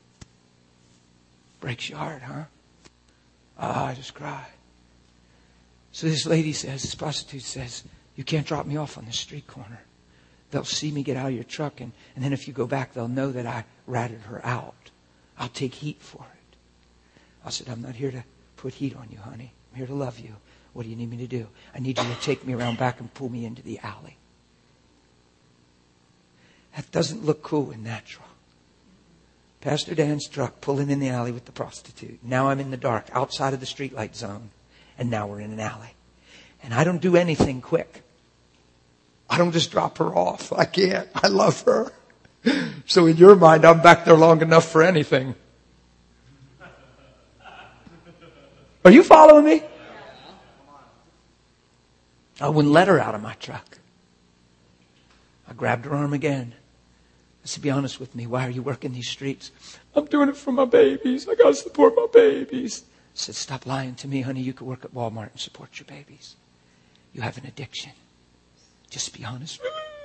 Breaks your heart, huh? Ah, I just cried. So this lady says, this prostitute says, you can't drop me off on this street corner. They'll see me get out of your truck, and, and then if you go back, they'll know that I ratted her out. I'll take heat for it. I said, I'm not here to put heat on you, honey. I'm here to love you. What do you need me to do? I need you to take me around back and pull me into the alley. That doesn't look cool and natural. Pastor Dan's truck pulling in the alley with the prostitute. Now I'm in the dark, outside of the streetlight zone, and now we're in an alley. And I don't do anything quick. I don't just drop her off. I can't. I love her. So in your mind, I'm back there long enough for anything. Are you following me? I wouldn't let her out of my truck. I grabbed her arm again. I said, be honest with me. Why are you working these streets? I'm doing it for my babies. I got to support my babies. I said, stop lying to me, honey. You could work at Walmart and support your babies. You have an addiction. Just be honest.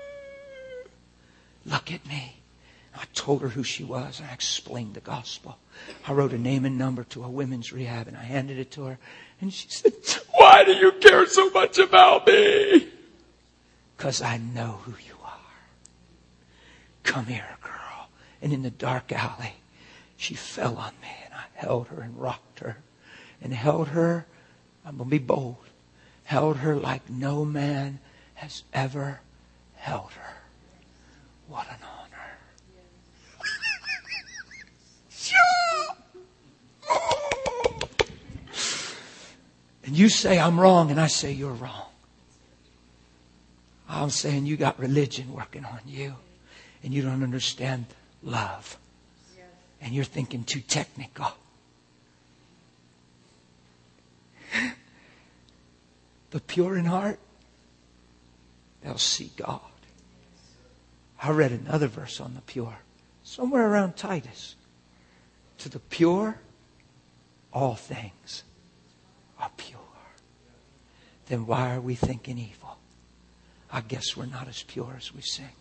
Look at me. I told her who she was and I explained the gospel. I wrote a name and number to a women's rehab and I handed it to her. And she said, why do you care so much about me? Because I know who you are. Come here, girl. And in the dark alley, she fell on me and I held her and rocked her. And held her, I'm going to be bold, held her like no man has ever held her. What an honor. And you you say I'm wrong and I say you're wrong. I'm saying you got religion working on you and you don't understand love. And you're thinking too technical. The pure in heart, they'll see God. I read another verse on the pure, somewhere around Titus. To the pure, all things are pure. Then why are we thinking evil? I guess we're not as pure as we sing.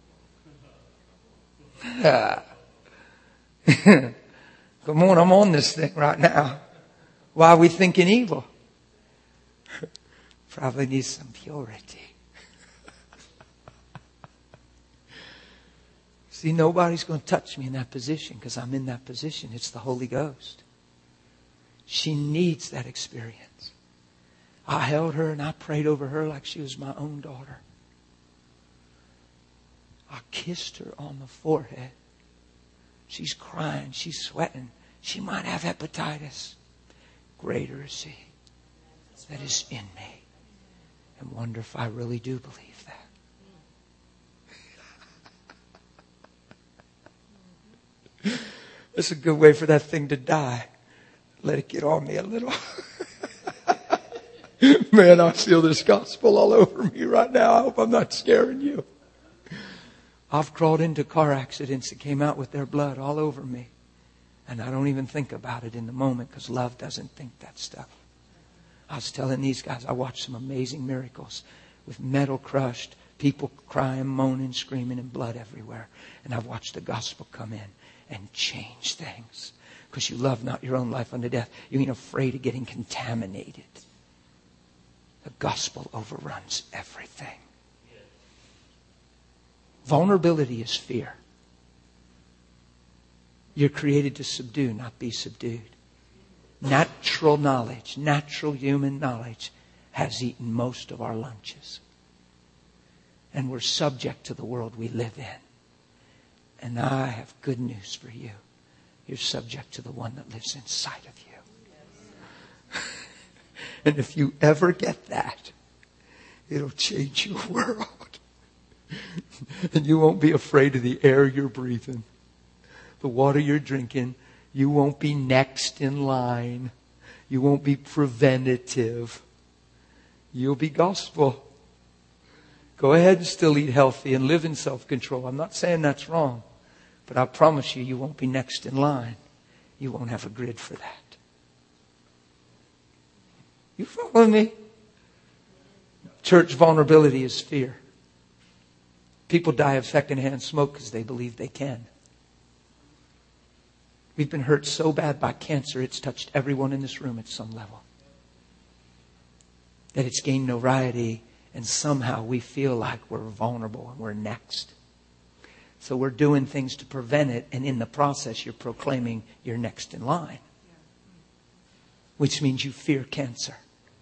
Come on, I'm on this thing right now. Why are we thinking evil? Probably need some purity. See, nobody's going to touch me in that position because I'm in that position. It's the Holy Ghost. She needs that experience. I held her and I prayed over her like she was my own daughter. I kissed her on the forehead. She's crying. She's sweating. She might have hepatitis. Greater is He that is in me. And wonder if I really do believe that. It's a good way for that thing to die. Let it get on me a little. Man, I feel this gospel all over me right now. I hope I'm not scaring you. I've crawled into car accidents that came out with their blood all over me. And I don't even think about it in the moment because love doesn't think that stuff. I was telling these guys, I watched some amazing miracles with metal crushed, people crying, moaning, screaming, and blood everywhere. And I've watched the gospel come in and change things. Because you love not your own life unto death. You ain't afraid of getting contaminated. The gospel overruns everything. Vulnerability is fear. You're created to subdue, not be subdued. Natural knowledge, natural human knowledge has eaten most of our lunches. And we're subject to the world we live in. And I have good news for you. You're subject to the one that lives inside of you. And if you ever get that, it'll change your world. And you won't be afraid of the air you're breathing, the water you're drinking. You won't be next in line. You won't be preventative. You'll be gospel. Go ahead and still eat healthy and live in self-control. I'm not saying that's wrong. But I promise you, you won't be next in line. You won't have a grid for that. You follow me? Church vulnerability is fear. People die of secondhand smoke because they believe they can. We've been hurt so bad by cancer, it's touched everyone in this room at some level. That it's gained notoriety, and somehow we feel like we're vulnerable and we're next. So we're doing things to prevent it, and in the process you're proclaiming you're next in line. Which means you fear cancer.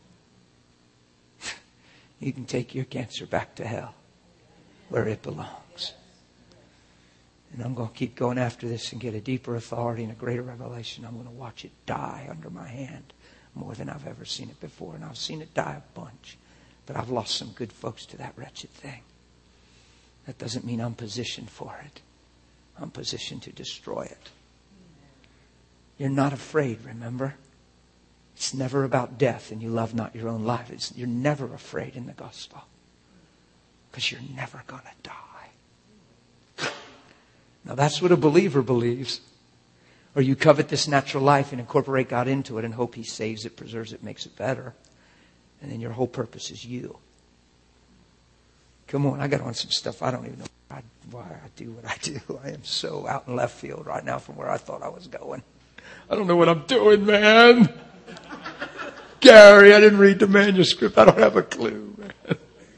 You can take your cancer back to hell, where it belongs. And I'm going to keep going after this and get a deeper authority and a greater revelation. I'm going to watch it die under my hand more than I've ever seen it before. And I've seen it die a bunch. But I've lost some good folks to that wretched thing. That doesn't mean I'm positioned for it. I'm positioned to destroy it. You're not afraid, remember? It's never about death and you love not your own life. It's, you're never afraid in the gospel. Because you're never going to die. Now that's what a believer believes. Or you covet this natural life and incorporate God into it and hope He saves it, preserves it, makes it better. And then your whole purpose is you. Come on, I got on some stuff I don't even know why, why I do what I do. I am so out in left field right now from where I thought I was going. I don't know what I'm doing, man. Gary, I didn't read the manuscript. I don't have a clue, man.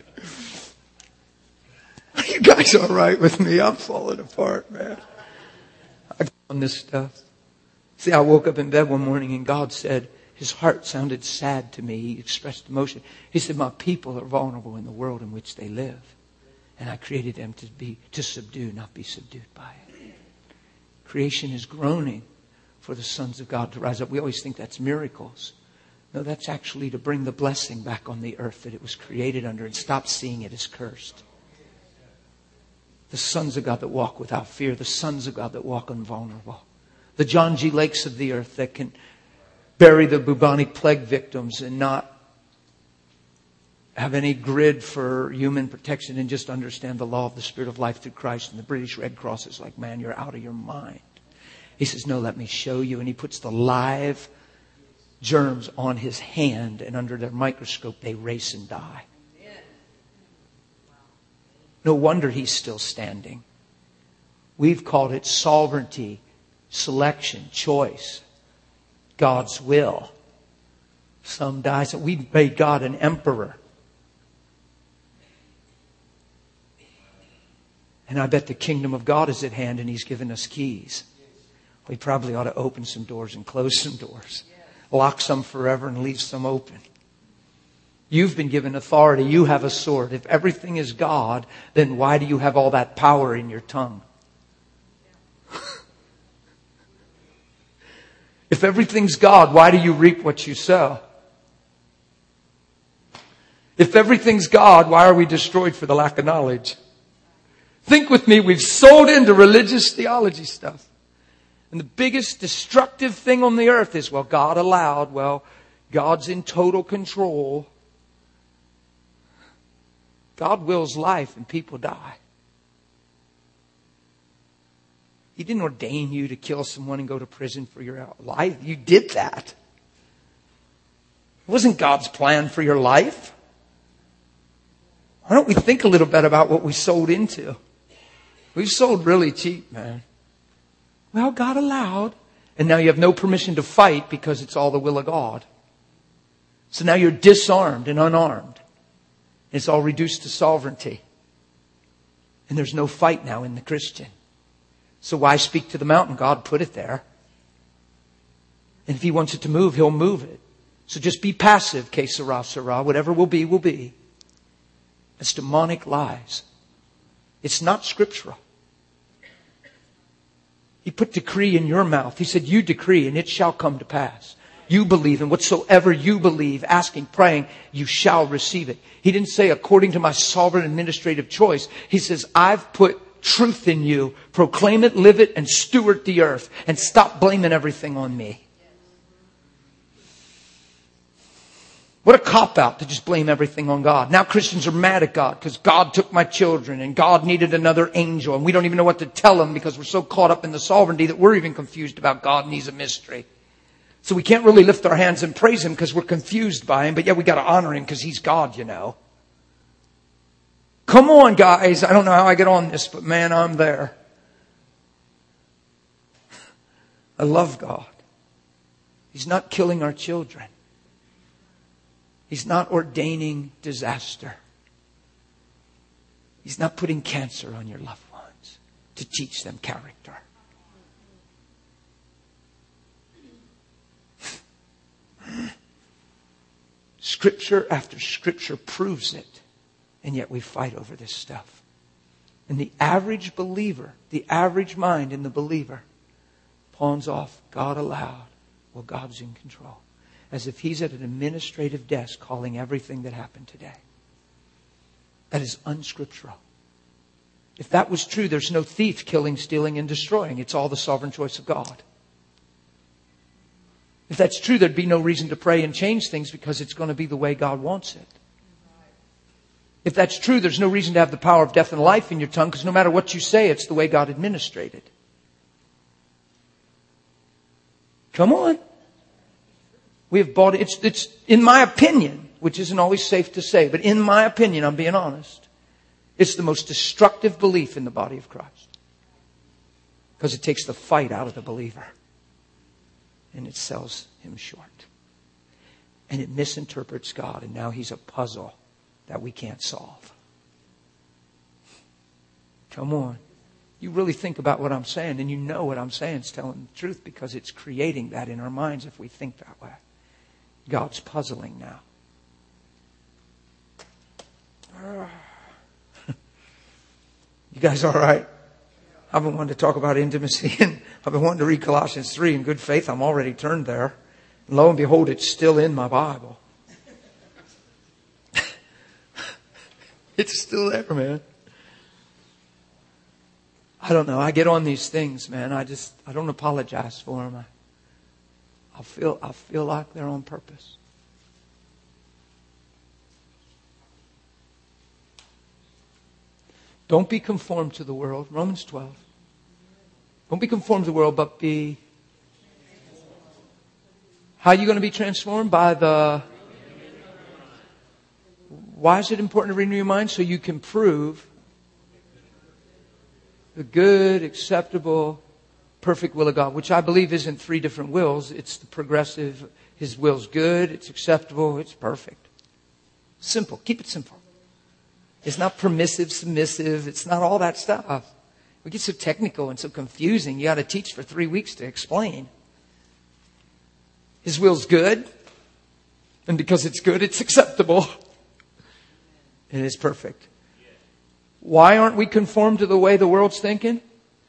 Are you guys all right with me? I'm falling apart, man. I got on this stuff. See, I woke up in bed one morning and God said, His heart sounded sad to me. He expressed emotion. He said, my people are vulnerable in the world in which they live. And I created them to be, to subdue, not be subdued by it. Creation is groaning for the sons of God to rise up. We always think that's miracles. No, that's actually to bring the blessing back on the earth that it was created under and stop seeing it as cursed. The sons of God that walk without fear. The sons of God that walk invulnerable. The John G. Lakes of the earth that can bury the bubonic plague victims and not have any grid for human protection and just understand the law of the Spirit of life through Christ. And the British Red Cross is like, man, you're out of your mind. He says, no, let me show you. And he puts the live germs on his hand, and under their microscope they race and die. No wonder he's still standing. We've called it sovereignty, selection, choice, God's will. Some die. So we made God an emperor. And I bet the kingdom of God is at hand and He's given us keys. We probably ought to open some doors and close some doors. Lock some forever and leave some open. You've been given authority. You have a sword. If everything is God, then why do you have all that power in your tongue? If everything's God, why do you reap what you sow? If everything's God, why are we destroyed for the lack of knowledge? Think with me, we've sold into religious theology stuff. And the biggest destructive thing on the earth is, well, God allowed. Well, God's in total control. God wills life and people die. He didn't ordain you to kill someone and go to prison for your life. You did that. It wasn't God's plan for your life. Why don't we think a little bit about what we sold into? We've sold really cheap, man. Well, God allowed. And now you have no permission to fight because it's all the will of God. So now you're disarmed and unarmed. It's all reduced to sovereignty. And there's no fight now in the Christian. So why speak to the mountain? God put it there. And if He wants it to move, He'll move it. So just be passive, que sera, sera. Whatever will be, will be. It's demonic lies. It's not scriptural. He put decree in your mouth. He said, you decree and it shall come to pass. You believe, and whatsoever you believe, asking, praying, you shall receive it. He didn't say according to my sovereign administrative choice. He says, I've put truth in you. Proclaim it, live it, and steward the earth. And stop blaming everything on me. What a cop-out to just blame everything on God. Now Christians are mad at God because God took my children and God needed another angel. And we don't even know what to tell them because we're so caught up in the sovereignty that we're even confused about God and He's a mystery. So we can't really lift our hands and praise Him because we're confused by Him. But yeah, we got to honor Him because He's God, you know. Come on, guys. I don't know how I get on this, but man, I'm there. I love God. He's not killing our children. He's not ordaining disaster. He's not putting cancer on your loved ones to teach them character. Scripture after scripture proves it. And yet we fight over this stuff. And the average believer, the average mind in the believer, pawns off, God allowed. Well, God's in control. As if He's at an administrative desk calling everything that happened today. That is unscriptural. If that was true, there's no thief killing, stealing, and destroying. It's all the sovereign choice of God. If that's true, there'd be no reason to pray and change things because it's going to be the way God wants it. If that's true, there's no reason to have the power of death and life in your tongue because no matter what you say, it's the way God administrated. Come on. We have bought it. It's, it's, in my opinion, which isn't always safe to say, but in my opinion, I'm being honest, it's the most destructive belief in the body of Christ. Because it takes the fight out of the believer. And it sells him short. And it misinterprets God. And now He's a puzzle that we can't solve. Come on. You really think about what I'm saying. And you know what I'm saying is telling the truth. Because it's creating that in our minds if we think that way. God's puzzling now. You guys all right? I've been wanting to talk about intimacy and I've been wanting to read Colossians three in good faith. I'm already turned there. Lo and behold, it's still in my Bible. It's still there, man. I don't know. I get on these things, man. I just, I don't apologize for them. I, I feel, I feel like they're on purpose. Don't be conformed to the world. Romans twelve. Don't be conformed to the world, but be... How are you going to be transformed? By the... Why is it important to renew your mind? So you can prove the good, acceptable, perfect will of God, which I believe isn't three different wills. It's the progressive. His will's good, it's acceptable, it's perfect. Simple. Keep it simple. It's not permissive, submissive. It's not all that stuff. We get so technical and so confusing. You got to teach for three weeks to explain. His will's good. And because it's good, it's acceptable. And it's perfect. Why aren't we conformed to the way the world's thinking?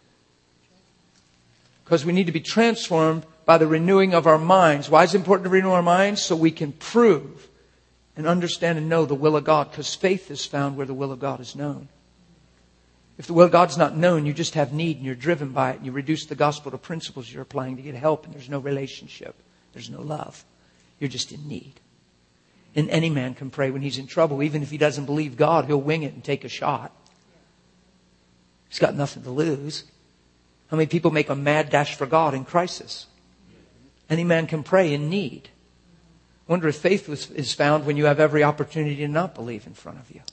Because we need to be transformed by the renewing of our minds. Why is it important to renew our minds? So we can prove and understand and know the will of God. Because faith is found where the will of God is known. If the will of God's not known, you just have need and you're driven by it. And you reduce the gospel to principles you're applying to get help. And there's no relationship. There's no love. You're just in need. And any man can pray when he's in trouble. Even if he doesn't believe God, he'll wing it and take a shot. He's got nothing to lose. How many people make a mad dash for God in crisis? Any man can pray in need. Wonder if faith was, is found when you have every opportunity to not believe in front of you.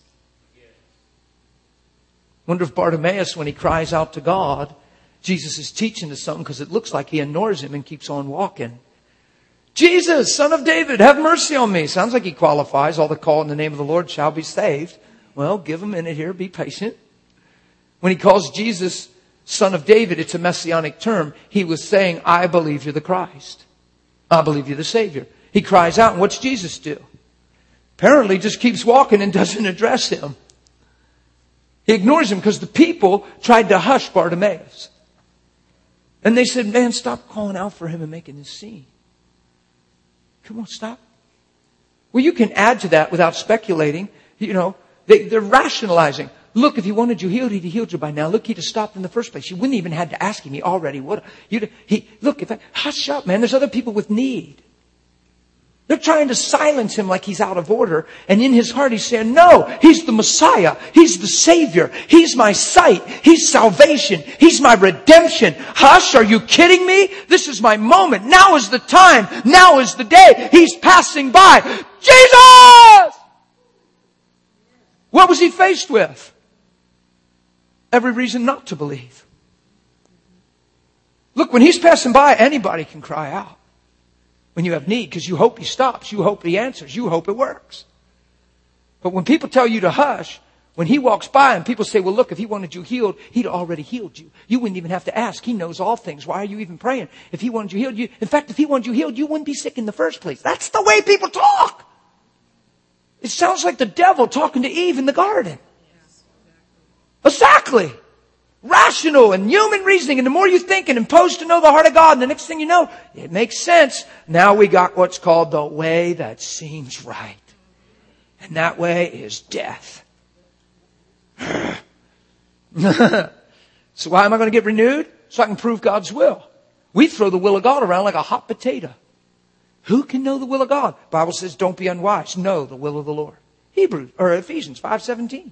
Wonder if Bartimaeus, when he cries out to God, Jesus is teaching us something because it looks like he ignores him and keeps on walking. Jesus, Son of David, have mercy on me. Sounds like he qualifies. All that call in the name of the Lord shall be saved. Well, give a minute here. Be patient. When he calls Jesus Son of David, it's a messianic term. He was saying, I believe you're the Christ. I believe you're the Savior. He cries out, and what's Jesus do? Apparently just keeps walking and doesn't address him. He ignores him because the people tried to hush Bartimaeus. And they said, man, stop calling out for him and making this scene. Come on, stop. Well, you can add to that without speculating. You know, they, they're rationalizing. Look, if he wanted you healed, he'd have healed you by now. Look, he'd have stopped in the first place. You wouldn't even had to ask him. He already would have. You'd, he, look, if I, hush up, man. There's other people with need. They're trying to silence him like he's out of order. And in his heart, he's saying, no, he's the Messiah. He's the Savior. He's my sight. He's salvation. He's my redemption. Hush, are you kidding me? This is my moment. Now is the time. Now is the day. He's passing by. Jesus! What was he faced with? Every reason not to believe. Look, when he's passing by, anybody can cry out. When you have need, because you hope he stops, you hope he answers, you hope it works. But when people tell you to hush, when he walks by and people say, well, look, if he wanted you healed, he'd already healed you. You wouldn't even have to ask. He knows all things. Why are you even praying? If he wanted you healed, you, in fact, if he wanted you healed, you wouldn't be sick in the first place. That's the way people talk. It sounds like the devil talking to Eve in the garden. Exactly. Rational and human reasoning. And the more you think and impose to know the heart of God, and the next thing you know, it makes sense. Now we got what's called the way that seems right. And that way is death. So why am I going to get renewed? So I can prove God's will. We throw the will of God around like a hot potato. Who can know the will of God? The Bible says don't be unwise. Know the will of the Lord. Hebrews or Ephesians five seventeen.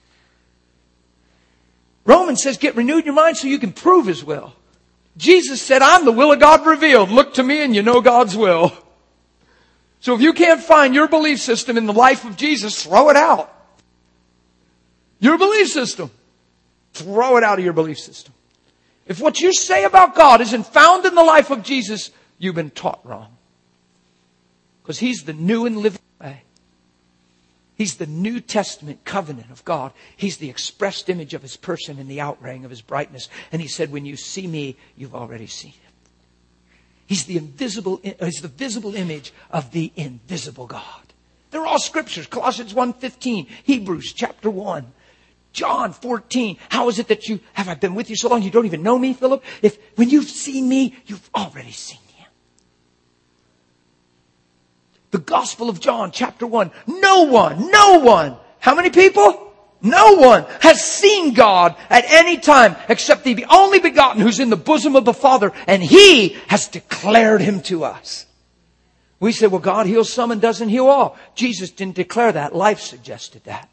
Romans says, get renewed in your mind so you can prove His will. Jesus said, I'm the will of God revealed. Look to me and you know God's will. So if you can't find your belief system in the life of Jesus, throw it out. Your belief system. Throw it out of your belief system. If what you say about God isn't found in the life of Jesus, you've been taught wrong. Because He's the new and living way. He's the New Testament covenant of God. He's the expressed image of His person and the outraying of His brightness. And He said, when you see me, you've already seen Him. He's the invisible, He's the visible image of the invisible God. They're all scriptures. Colossians one fifteen, Hebrews chapter one, John fourteen. How is it that you, have I been with you so long you don't even know me, Philip? If when you've seen me, you've already seen Him. The Gospel of John, chapter one. No one, no one. How many people? No one has seen God at any time except the only begotten who's in the bosom of the Father, and He has declared Him to us. We say, well, God heals some and doesn't heal all. Jesus didn't declare that. Life suggested that.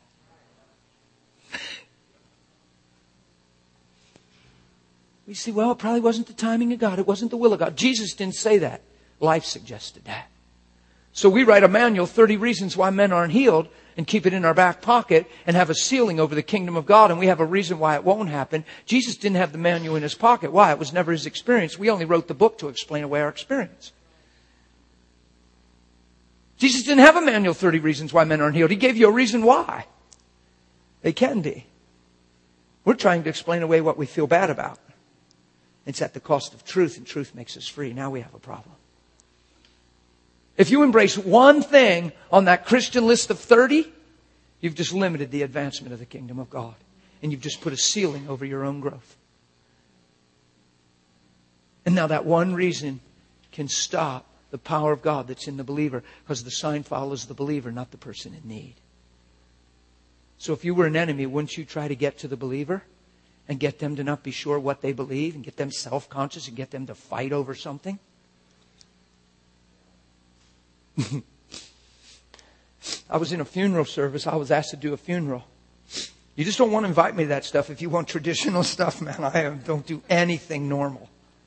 We say, well, it probably wasn't the timing of God. It wasn't the will of God. Jesus didn't say that. Life suggested that. So we write a manual, thirty reasons why men aren't healed, and keep it in our back pocket and have a ceiling over the kingdom of God, and we have a reason why it won't happen. Jesus didn't have the manual in His pocket. Why? It was never His experience. We only wrote the book to explain away our experience. Jesus didn't have a manual, thirty reasons why men aren't healed. He gave you a reason why they can be. We're trying to explain away what we feel bad about. It's at the cost of truth, and truth makes us free. Now we have a problem. If you embrace one thing on that Christian list of thirty, you've just limited the advancement of the kingdom of God. And you've just put a ceiling over your own growth. And now that one reason can stop the power of God that's in the believer, because the sign follows the believer, not the person in need. So if you were an enemy, wouldn't you try to get to the believer and get them to not be sure what they believe and get them self-conscious and get them to fight over something? I was in a funeral service. I was asked to do a funeral. You just don't want to invite me to that stuff. If you want traditional stuff, man, I don't do anything normal.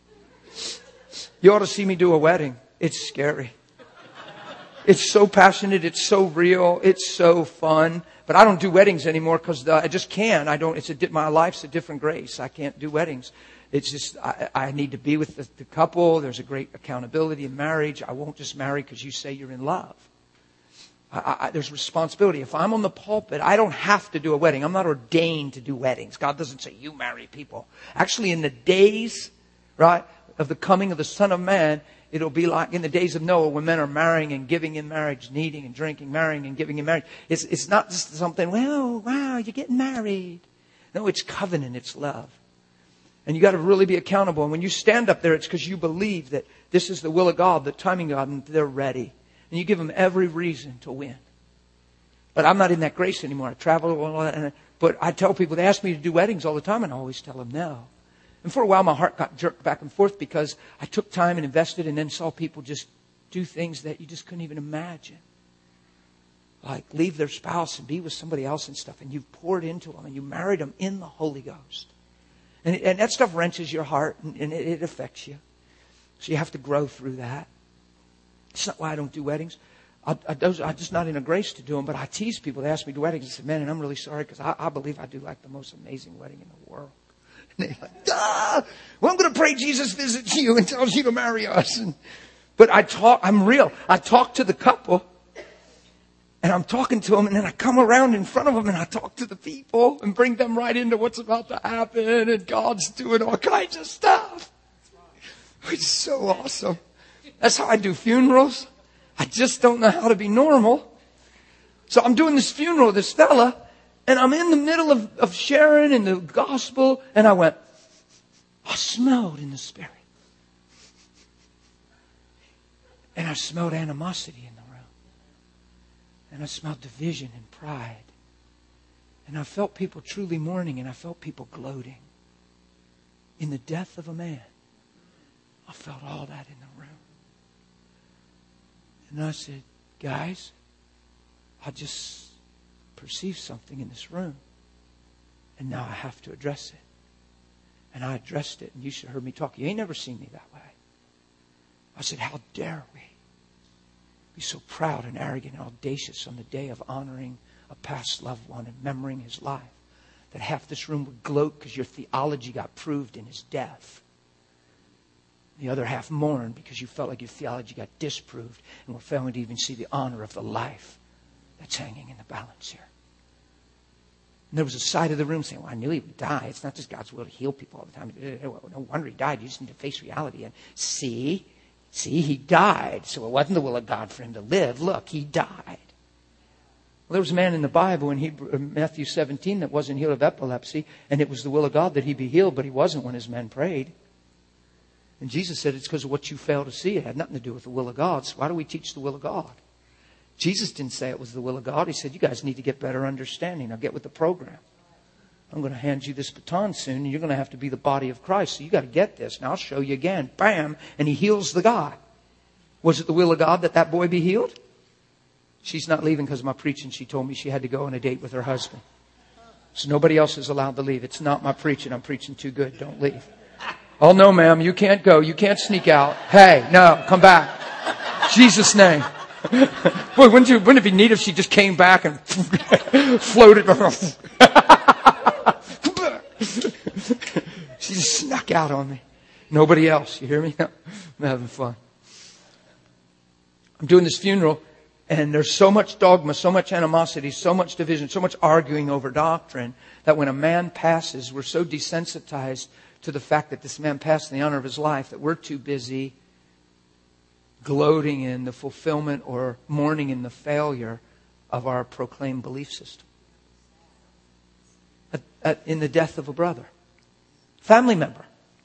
You ought to see me do a wedding. It's scary. It's so passionate. It's so real. It's so fun. But I don't do weddings anymore because I just can't. I don't. It's a my life's a different grace. I can't do weddings. It's just, I, I need to be with the, the couple. There's a great accountability in marriage. I won't just marry because you say you're in love. I, I, there's responsibility. If I'm on the pulpit, I don't have to do a wedding. I'm not ordained to do weddings. God doesn't say, you marry people. Actually, in the days, right, of the coming of the Son of Man, it'll be like in the days of Noah when men are marrying and giving in marriage, and eating and drinking, marrying and giving in marriage. It's, it's not just something, well, wow, you're getting married. No, it's covenant. It's love. And you got to really be accountable. And when you stand up there, it's because you believe that this is the will of God, the timing of God, and they're ready. And you give them every reason to win. But I'm not in that grace anymore. I travel, all that, and, but I tell people, they ask me to do weddings all the time, and I always tell them no. And for a while, my heart got jerked back and forth because I took time and invested and then saw people just do things that you just couldn't even imagine. Like leave their spouse and be with somebody else and stuff. And you've poured into them and you married them in the Holy Ghost. And, and that stuff wrenches your heart and, and it, it affects you. So you have to grow through that. It's not why I don't do weddings. I, I those, I'm just not in a grace to do them. But I tease people. They ask me to do weddings. I said, man, and I'm really sorry because I, I believe I do like the most amazing wedding in the world. And they're like, ah, well, I'm going to pray Jesus visits you and tells you to marry us. And, but I talk, I'm real. I talk to the couple. And I'm talking to them, and then I come around in front of them, and I talk to the people and bring them right into what's about to happen, and God's doing all kinds of stuff. It's so awesome. That's how I do funerals. I just don't know how to be normal. So I'm doing this funeral of this fella, and I'm in the middle of, of sharing in the gospel, and I went, I smelled in the Spirit. And I smelled animosity in the room. And I smelled division and pride. And I felt people truly mourning, and I felt people gloating. In the death of a man, I felt all that in the room. And I said, guys, I just perceived something in this room. And now I have to address it. And I addressed it, and you should have heard me talk. You ain't never seen me that way. I said, how dare we be so proud and arrogant and audacious on the day of honoring a past loved one and remembering his life, that half this room would gloat because your theology got proved in his death. The other half mourned because you felt like your theology got disproved and were failing to even see the honor of the life that's hanging in the balance here. And there was a side of the room saying, well, I knew he would die. It's not just God's will to heal people all the time. No wonder he died. You just need to face reality. And see, see, he died. So it wasn't the will of God for him to live. Look, he died. Well, there was a man in the Bible in Hebrew, Matthew seventeen that wasn't healed of epilepsy. And it was the will of God that he be healed, but he wasn't when his men prayed. And Jesus said it's because of what you fail to see. It had nothing to do with the will of God. So why do we teach the will of God? Jesus didn't say it was the will of God. He said, you guys need to get better understanding. Now get with the program. I'm going to hand you this baton soon, and you're going to have to be the body of Christ. So you got to get this. Now I'll show you again. Bam! And he heals the guy. Was it the will of God that that boy be healed? She's not leaving because of my preaching. She told me she had to go on a date with her husband. So nobody else is allowed to leave. It's not my preaching. I'm preaching too good. Don't leave. Oh, no, ma'am. You can't go. You can't sneak out. Hey, no, come back. Jesus' name. Boy, wouldn't, you, wouldn't it be neat if she just came back and floated? She just snuck out on me. Nobody else. You hear me? I'm having fun. I'm doing this funeral, and there's so much dogma, so much animosity, so much division, so much arguing over doctrine that when a man passes, we're so desensitized to the fact that this man passed in the honor of his life that we're too busy gloating in the fulfillment or mourning in the failure of our proclaimed belief system. At, at, in the death of a brother, family member.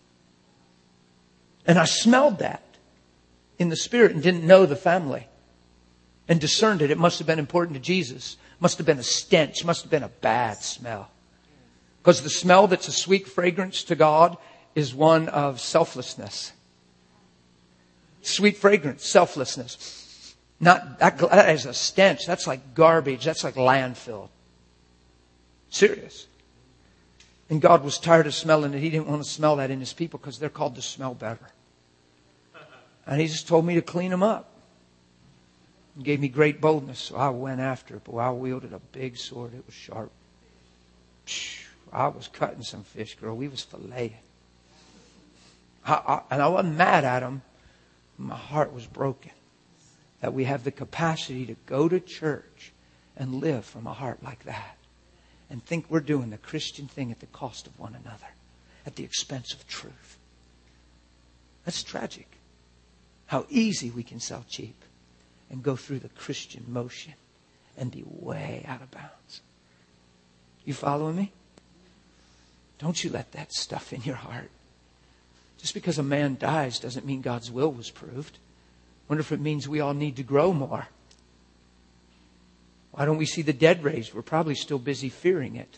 And I smelled that in the spirit and didn't know the family and discerned it. It must have been important to Jesus. Must have been a stench. Must have been a bad smell. Because the smell that's a sweet fragrance to God is one of selflessness. Sweet fragrance, selflessness. Not that, that is a stench. That's like garbage. That's like landfill. Serious. And God was tired of smelling it. He didn't want to smell that in His people because they're called to smell better. And He just told me to clean them up. He gave me great boldness. So I went after it. But I wielded a big sword. It was sharp. I was cutting some fish, girl. We was filleting. I, I, and I wasn't mad at them. My heart was broken. That we have the capacity to go to church and live from a heart like that. And think we're doing the Christian thing at the cost of one another. At the expense of truth. That's tragic. How easy we can sell cheap. And go through the Christian motion. And be way out of bounds. You following me? Don't you let that stuff in your heart. Just because a man dies doesn't mean God's will was proved. Wonder if it means we all need to grow more. Why don't we see the dead raised? We're probably still busy fearing it.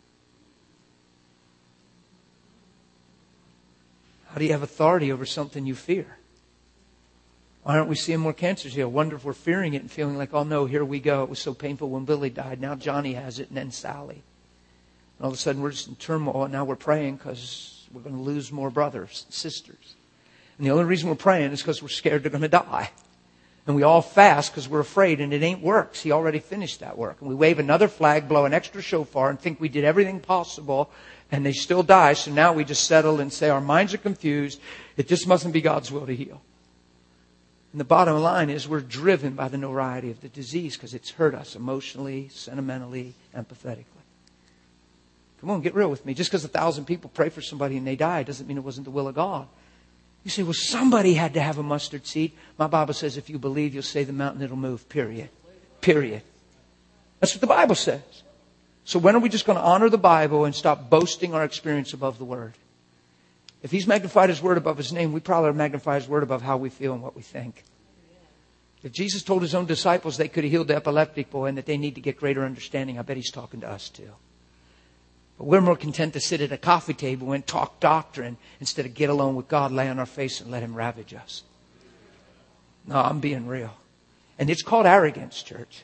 How do you have authority over something you fear? Why aren't we seeing more cancers here? I wonder if we're fearing it and feeling like, oh no, here we go. It was so painful when Billy died. Now Johnny has it and then Sally. And all of a sudden we're just in turmoil. And now we're praying because we're going to lose more brothers and sisters. And the only reason we're praying is because we're scared they're going to die. And we all fast because we're afraid and it ain't works. He already finished that work. And we wave another flag, blow an extra shofar and think we did everything possible and they still die. So now we just settle and say our minds are confused. It just mustn't be God's will to heal. And the bottom line is we're driven by the notoriety of the disease because it's hurt us emotionally, sentimentally, empathetically. Come on, get real with me. Just because a thousand people pray for somebody and they die doesn't mean it wasn't the will of God. You say, well, somebody had to have a mustard seed. My Bible says if you believe, you'll say the mountain, it'll move. Period. Period. That's what the Bible says. So when are we just going to honor the Bible and stop boasting our experience above the Word? If He's magnified His Word above His name, we probably magnify His Word above how we feel and what we think. If Jesus told His own disciples they could have healed the epileptic boy and that they need to get greater understanding, I bet He's talking to us too. But we're more content to sit at a coffee table and talk doctrine instead of get alone with God, lay on our face and let Him ravage us. No, I'm being real. And it's called arrogance, church.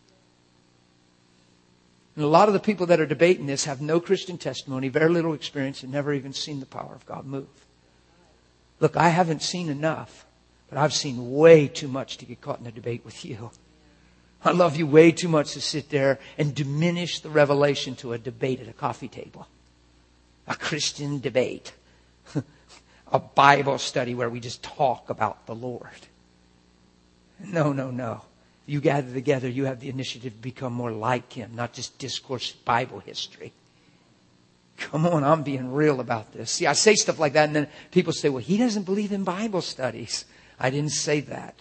And a lot of the people that are debating this have no Christian testimony, very little experience, and never even seen the power of God move. Look, I haven't seen enough, but I've seen way too much to get caught in a debate with you. I love you way too much to sit there and diminish the revelation to a debate at a coffee table. A Christian debate. A Bible study where we just talk about the Lord. No, no, no. You gather together, you have the initiative to become more like Him, not just discourse Bible history. Come on, I'm being real about this. See, I say stuff like that and then people say, well, he doesn't believe in Bible studies. I didn't say that.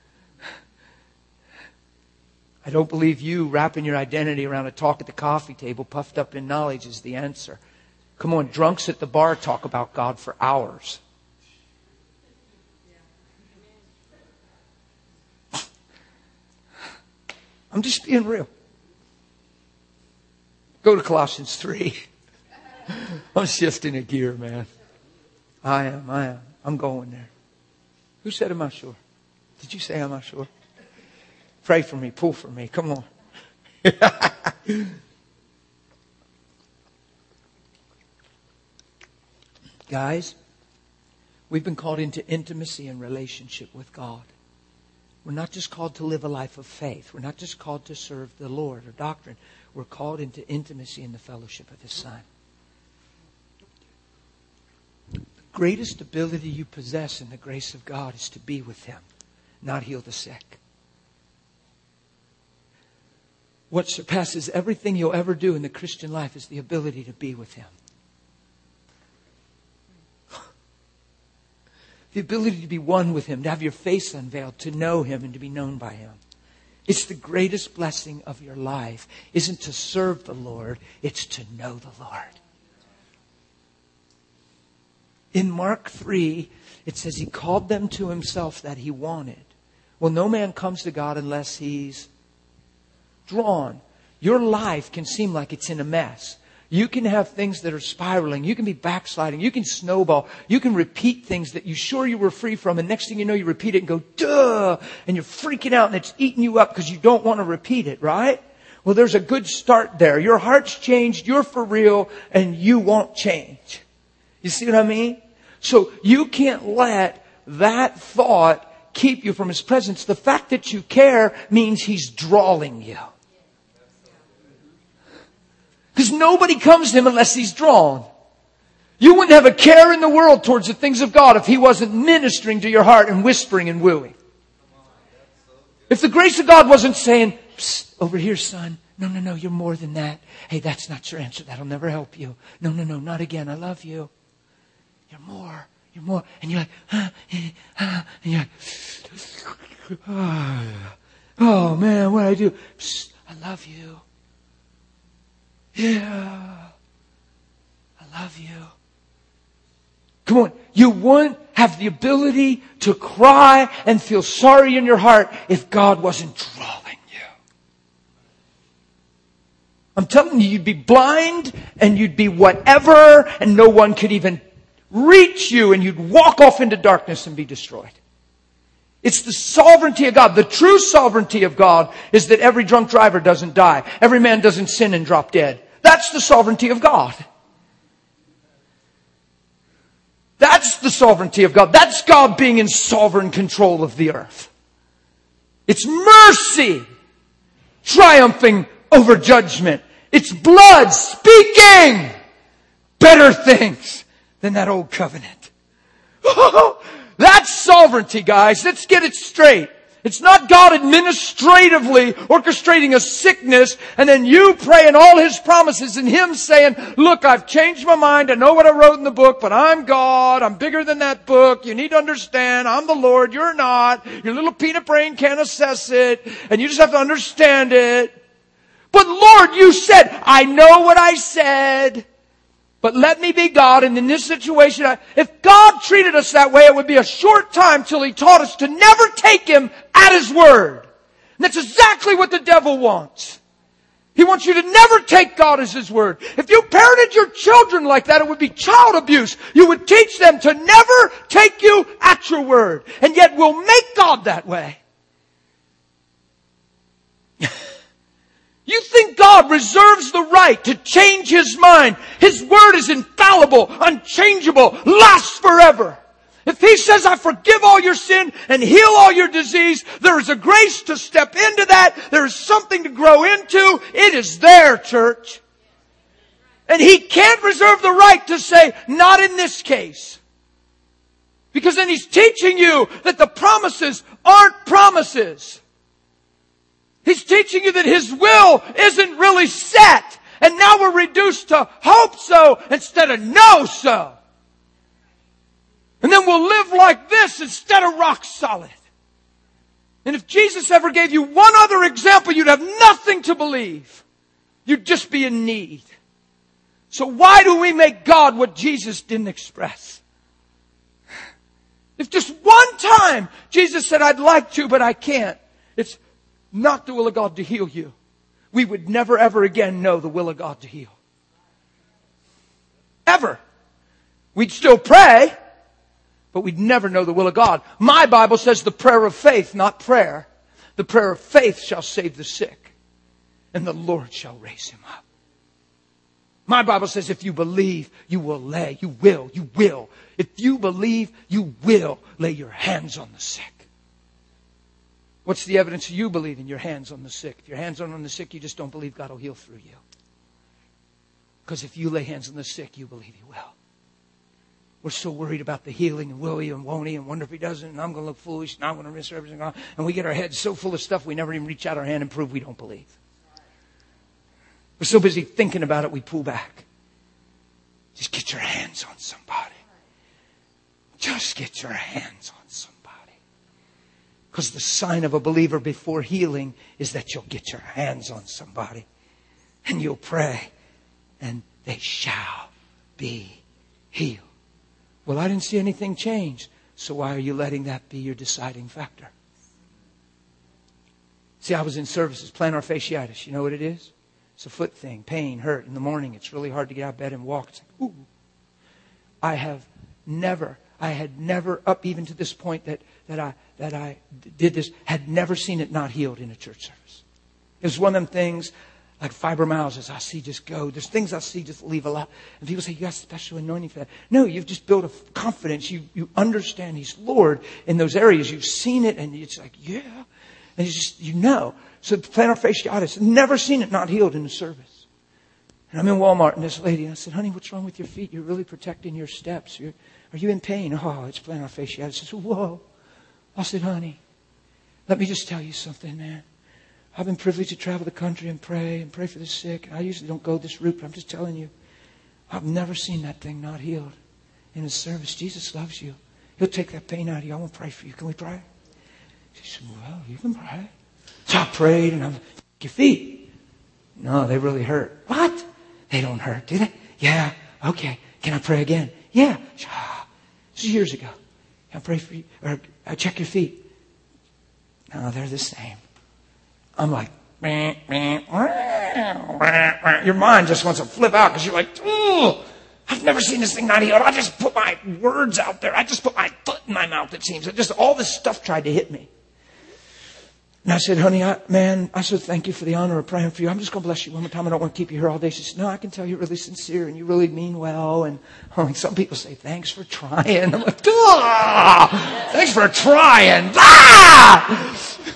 I don't believe you wrapping your identity around a talk at the coffee table, puffed up in knowledge, is the answer. Come on, drunks at the bar talk about God for hours. I'm just being real. Go to Colossians three. I'm shifting a gear, man. I am, I am. I'm going there. Who said, am I sure? Did you say, am I sure? Pray for me. Pull for me. Come on. Guys, we've been called into intimacy and relationship with God. We're not just called to live a life of faith. We're not just called to serve the Lord or doctrine. We're called into intimacy in the fellowship of His Son. The greatest ability you possess in the grace of God is to be with Him, not heal the sick. What surpasses everything you'll ever do in the Christian life is the ability to be with Him. The ability to be one with Him, to have your face unveiled, to know Him and to be known by Him. It's the greatest blessing of your life. Isn't to serve the Lord, it's to know the Lord. In Mark three, it says He called them to Himself that He wanted. Well, no man comes to God unless he's drawn. Your life can seem like it's in a mess. You can have things that are spiraling. You can be backsliding. You can snowball. You can repeat things that you sure you were free from. And next thing you know, you repeat it and go, duh. And you're freaking out and it's eating you up because you don't want to repeat it, right? Well, there's a good start there. Your heart's changed. You're for real and you won't change. You see what I mean? So you can't let that thought keep you from His presence. The fact that you care means He's drawing you. Because nobody comes to Him unless He's drawn. You wouldn't have a care in the world towards the things of God if He wasn't ministering to your heart and whispering and wooing. If the grace of God wasn't saying, psst, over here, son. No, no, no, you're more than that. Hey, that's not your answer. That'll never help you. No, no, no, not again. I love you. You're more. You're more. And you're like, ah, ah, and you're like, oh, oh man, what do I do? Psst, I love you. Yeah, I love you. Come on, you wouldn't have the ability to cry and feel sorry in your heart if God wasn't drawing you. I'm telling you, you'd be blind and you'd be whatever and no one could even reach you and you'd walk off into darkness and be destroyed. It's the sovereignty of God. The true sovereignty of God is that every drunk driver doesn't die. Every man doesn't sin and drop dead. That's the sovereignty of God. That's the sovereignty of God. That's God being in sovereign control of the earth. It's mercy triumphing over judgment. It's blood speaking better things than that old covenant. That's sovereignty, guys. Let's get it straight. It's not God administratively orchestrating a sickness and then you praying all His promises and Him saying, look, I've changed my mind. I know what I wrote in the book, but I'm God. I'm bigger than that book. You need to understand. I'm the Lord. You're not. Your little peanut brain can't assess it. And you just have to understand it. But Lord, you said, I know what I said. But let me be God, and in this situation, if God treated us that way, it would be a short time till He taught us to never take Him at His word. And that's exactly what the devil wants. He wants you to never take God as His word. If you parented your children like that, it would be child abuse. You would teach them to never take you at your word. And yet we'll make God that way. You think God reserves the right to change His mind? His word is infallible, unchangeable, lasts forever. If He says, I forgive all your sin and heal all your disease, there is a grace to step into that. There is something to grow into. It is there, church. And He can't reserve the right to say, not in this case. Because then He's teaching you that the promises aren't promises. He's teaching you that His will isn't really set. And now we're reduced to hope so instead of know so. And then we'll live like this instead of rock solid. And if Jesus ever gave you one other example, you'd have nothing to believe. You'd just be in need. So why do we make God what Jesus didn't express? If just one time Jesus said, I'd like to, but I can't. It's, not the will of God to heal you, we would never ever again know the will of God to heal. Ever. We'd still pray, but we'd never know the will of God. My Bible says the prayer of faith, not prayer. The prayer of faith shall save the sick, and the Lord shall raise him up. My Bible says if you believe, you will lay, you will, you will. If you believe, you will lay your hands on the sick. What's the evidence of you believing? Your hands on the sick. If your hands aren't on the sick, you just don't believe God will heal through you. Because if you lay hands on the sick, you believe He will. We're so worried about the healing and will He and won't He and wonder if He doesn't and I'm going to look foolish and I'm going to miss everything. And we get our heads so full of stuff we never even reach out our hand and prove we don't believe. We're so busy thinking about it, we pull back. Just get your hands on somebody. Just get your hands on somebody. Because the sign of a believer before healing is that you'll get your hands on somebody. And you'll pray. And they shall be healed. Well, I didn't see anything change. So why are you letting that be your deciding factor? See, I was in services, plantar fasciitis. You know what it is? It's a foot thing. Pain, hurt in the morning. It's really hard to get out of bed and walk. It's like, ooh. I have never, I had never, up even to this point that, that I that I did this, had never seen it not healed in a church service. It was one of them things, like fibromyalgia, I see just go. There's things I see just leave a lot. And people say, you got special anointing for that. No, you've just built a confidence. You you understand He's Lord in those areas. You've seen it and it's like, yeah. And you just, you know. So plantar fasciitis, never seen it not healed in the service. And I'm in Walmart and this lady, and I said, honey, what's wrong with your feet? You're really protecting your steps. You're, are you in pain? Oh, it's plantar fasciitis. She said, whoa. I said, honey, let me just tell you something, man. I've been privileged to travel the country and pray and pray for the sick. I usually don't go this route, but I'm just telling you, I've never seen that thing not healed in His service. Jesus loves you. He'll take that pain out of you. I want to pray for you. Can we pray? She said, well, you can pray. So I prayed and I'm, your feet. No, they really hurt. What? They don't hurt, do they? Yeah. Okay. Can I pray again? Yeah. This is years ago. Can I pray for you? Or I check your feet. No, they're the same. I'm like, meh, meh, meh. Your mind just wants to flip out because you're like, oh, I've never seen this thing not healed. I just put my words out there. I just put my foot in my mouth, it seems. It just all this stuff tried to hit me. And I said, honey, I, man, I said, thank you for the honor of praying for you. I'm just going to bless you one more time. I don't want to keep you here all day. She said, no, I can tell you're really sincere and you really mean well. And I'm like, some people say, thanks for trying. I'm like, ah, thanks for trying. Ah!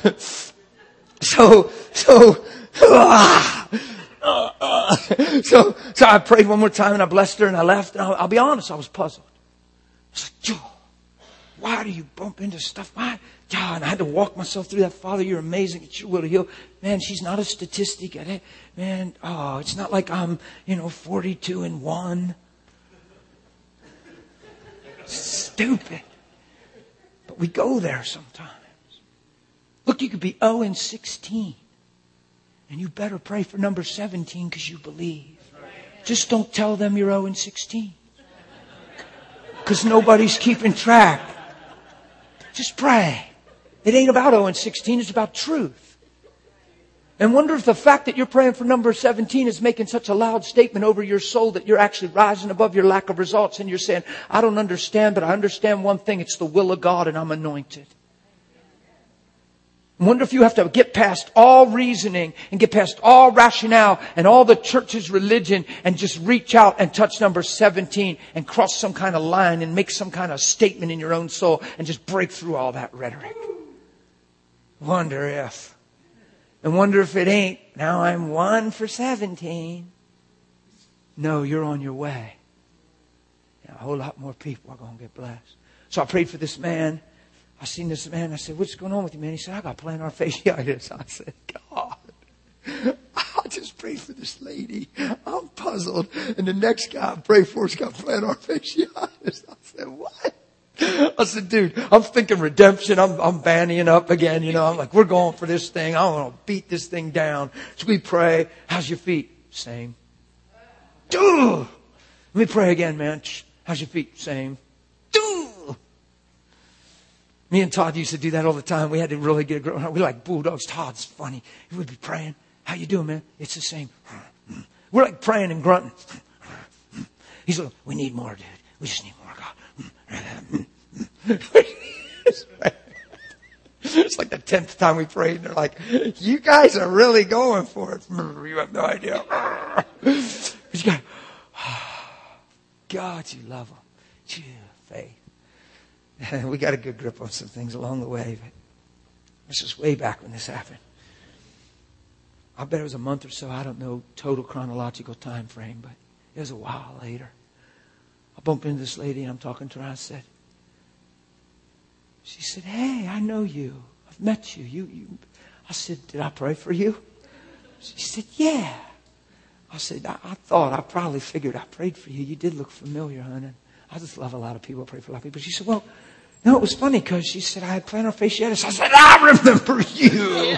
so, so, ah, uh, uh, so, so I prayed one more time and I blessed her and I left. And I'll, I'll be honest, I was puzzled. I was like, Joe, why do you bump into stuff? Why? God, and I had to walk myself through that. Father, you're amazing. It's your will to heal. Man, she's not a statistic. Man, oh, it's not like I'm, you know, forty-two and one. Stupid. But we go there sometimes. Look, you could be oh and sixteen. And you better pray for number seventeen because you believe. Just don't tell them you're oh and sixteen. Because nobody's keeping track. Just pray. It ain't about oh and sixteen, it's about truth. And wonder if the fact that you're praying for number seventeen is making such a loud statement over your soul that you're actually rising above your lack of results and you're saying, I don't understand, but I understand one thing. It's the will of God and I'm anointed. I wonder if you have to get past all reasoning and get past all rationale and all the church's religion and just reach out and touch number seventeen and cross some kind of line and make some kind of statement in your own soul and just break through all that rhetoric. Wonder if. And wonder if it ain't, now I'm one for seventeen. No, you're on your way. And a whole lot more people are going to get blessed. So I prayed for this man. I seen this man. I said, what's going on with you, man? He said, I got plantar fasciitis. I said, God, I just prayed for this lady. I'm puzzled. And the next guy I prayed for has got plantar fasciitis. I said, what? I said, dude, I'm thinking redemption. I'm, I'm banning up again. You know, I'm like, we're going for this thing. I want to beat this thing down. So we pray. How's your feet? Same. Dude. Let me pray again, man. How's your feet? Same. Dude. Me and Todd used to do that all the time. We had to really get a grip. We like bulldogs. Todd's funny. He would be praying. How you doing, man? It's the same. We're like praying and grunting. He's like, we need more, dude. We just need more, God. It's like the tenth time we prayed, and they're like, you guys are really going for it. You have no idea. But you got, God, you love them. You faith. We got a good grip on some things along the way, but this was way back when this happened. I bet it was a month or so. I don't know total chronological time frame, but it was a while later. I bumped into this lady and I'm talking to her. I said, she said, hey, I know you. I've met you. You, you. I said, did I pray for you? She said, yeah. I said, I, I thought, I probably figured I prayed for you. You did look familiar, honey. I just love a lot of people. I pray for a lot of people. She said, well, no, it was funny because she said, I had plantar fasciitis. I said, I remember you.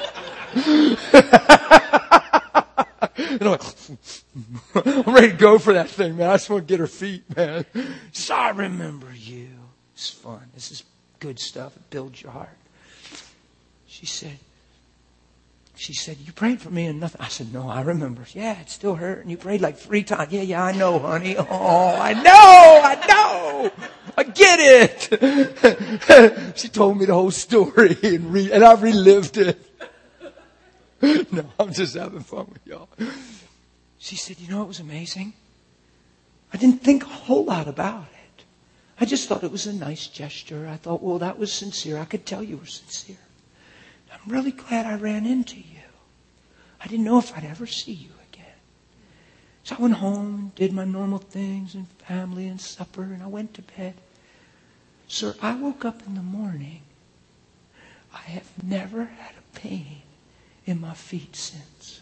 And I'm, like, I'm ready to go for that thing, man. I just want to get her feet, man. She said, I remember you. It's fun. This is good stuff. It builds your heart. She said, she said, you prayed for me and nothing. I said, no, I remember. Yeah, it still hurt. And you prayed like three times. Yeah, yeah, I know, honey. Oh, I know, I know. I get it. She told me the whole story and, re- and I relived it. No, I'm just having fun with y'all. She said, you know what was amazing? I didn't think a whole lot about it. I just thought it was a nice gesture. I thought, well, that was sincere. I could tell you were sincere. I'm really glad I ran into you. I didn't know if I'd ever see you again. So I went home, did my normal things and family and supper, and I went to bed. Sir, I woke up in the morning. I have never had a pain in my feet since.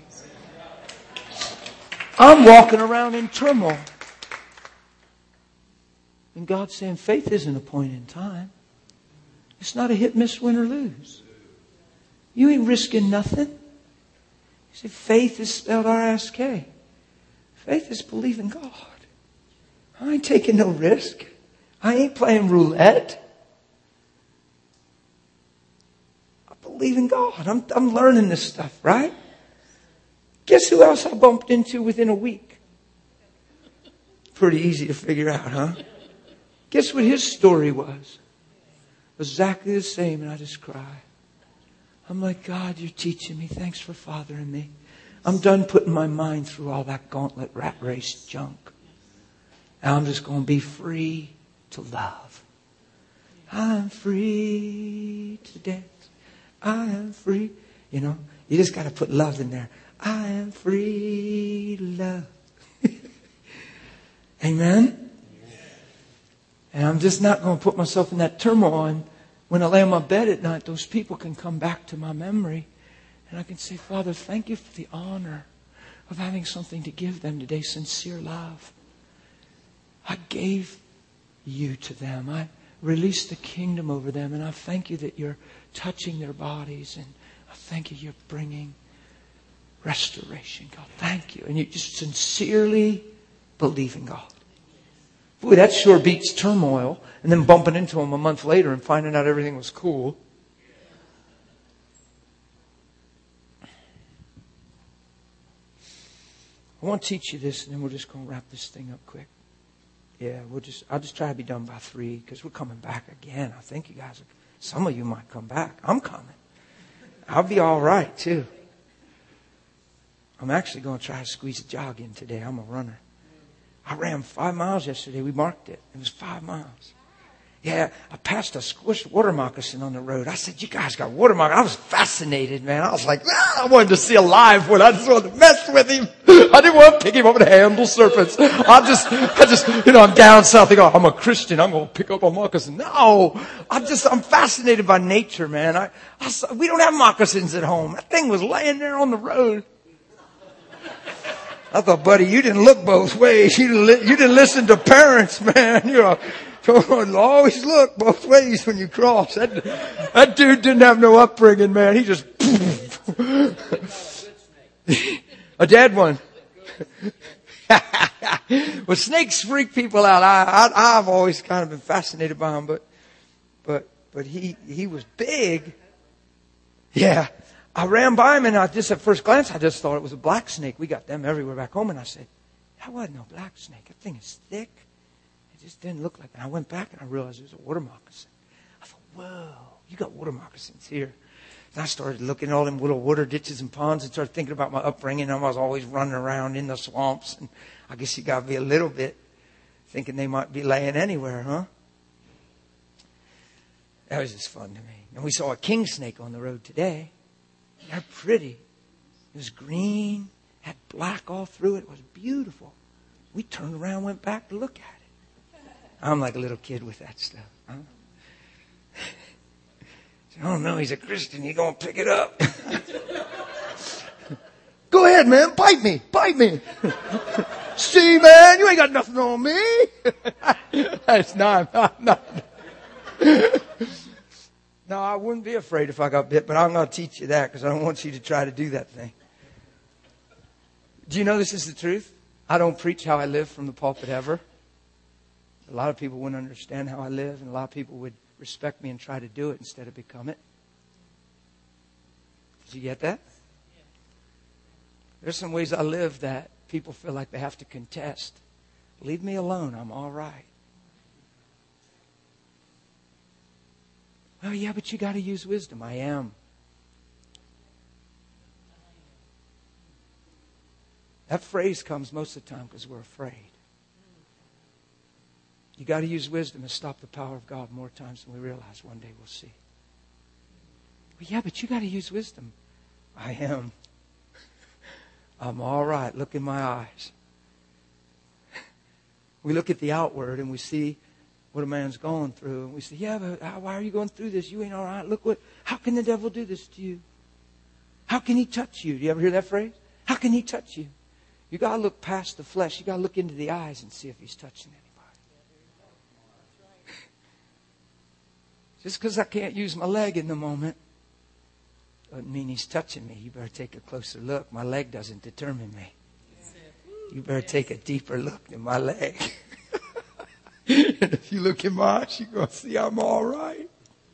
I'm walking around in turmoil. And God's saying faith isn't a point in time. It's not a hit, miss, win, or lose. You ain't risking nothing. You see, faith is spelled R S K. Faith is believing God. I ain't taking no risk. I ain't playing roulette. I believe in God. I'm, I'm learning this stuff, right? Guess who else I bumped into within a week? Pretty easy to figure out, huh? Guess what his story was? Exactly the same, and I just cry. I'm like, God, you're teaching me. Thanks for fathering me. I'm done putting my mind through all that gauntlet rat race junk. Now I'm just going to be free to love. I'm free to dance. I am free. You know, you just got to put love in there. I am free to love. Amen? And I'm just not going to put myself in that turmoil. And when I lay on my bed at night, those people can come back to my memory. And I can say, Father, thank you for the honor of having something to give them today. Sincere love. I gave you to them. I released the kingdom over them. And I thank you that you're touching their bodies. And I thank you you're bringing restoration, God. Thank you. And you just sincerely believe in God. Boy, that sure beats turmoil. And then bumping into him a month later and finding out everything was cool. I want to teach you this, and then we're just going to wrap this thing up quick. Yeah, we'll just. I'll just try to be done by three because we're coming back again. I think you guys, are, some of you might come back. I'm coming. I'll be all right too. I'm actually going to try to squeeze a jog in today. I'm a runner. I ran five miles yesterday. We marked it. It was five miles. Yeah, I passed a squished water moccasin on the road. I said, you guys got water moccasins. I was fascinated, man. I was like, ah, I wanted to see a live one. I just wanted to mess with him. I didn't want to pick him up and handle serpents. I just, I just, you know, I'm down south. They go, I'm a Christian. I'm going to pick up a moccasin. No, I'm just, I'm fascinated by nature, man. I, I saw, we don't have moccasins at home. That thing was laying there on the road. I thought, buddy, you didn't look both ways. You didn't, li- you didn't listen to parents, man. You know, always look both ways when you cross. That, that dude didn't have no upbringing, man. He just, a dead one. Well, snakes freak people out. I, I, I've always kind of been fascinated by them, but, but, but he, he was big. Yeah. I ran by him and I just at first glance, I just thought it was a black snake. We got them everywhere back home. And I said, that wasn't no black snake. That thing is thick. It just didn't look like it. And I went back and I realized it was a water moccasin. I thought, whoa, you got water moccasins here. And I started looking at all them little water ditches and ponds and started thinking about my upbringing. I was always running around in the swamps. And I guess you got to be a little bit thinking they might be laying anywhere, huh? That was just fun to me. And we saw a king snake on the road today. They're pretty. It was green, had black all through it. It was beautiful. We turned around, went back to look at it. I'm like a little kid with that stuff. Huh? Oh no, he's a Christian. He's going to pick it up. Go ahead, man. Bite me. Bite me. See, man, you ain't got nothing on me. That's not, not, not. No, I wouldn't be afraid if I got bit, but I'm going to teach you that because I don't want you to try to do that thing. Do you know this is the truth? I don't preach how I live from the pulpit ever. A lot of people wouldn't understand how I live, and a lot of people would respect me and try to do it instead of become it. Did you get that? There's some ways I live that people feel like they have to contest. Leave me alone. I'm all right. Oh, yeah, but you got to use wisdom. I am. That phrase comes most of the time because we're afraid. You got to use wisdom and stop the power of God more times than we realize. One day we'll see. Well, yeah, but you got to use wisdom. I am. I'm all right. Look in my eyes. We look at the outward and we see what a man's going through. And we say, yeah, but why are you going through this? You ain't all right. Look what, how can the devil do this to you? How can he touch you? Do you ever hear that phrase? How can he touch you? You got to look past the flesh. You got to look into the eyes and see if he's touching anybody. Just because I can't use my leg in the moment doesn't mean he's touching me. You better take a closer look. My leg doesn't determine me. You better take a deeper look than my leg. And if you look in my eyes, you're going to see I'm all right.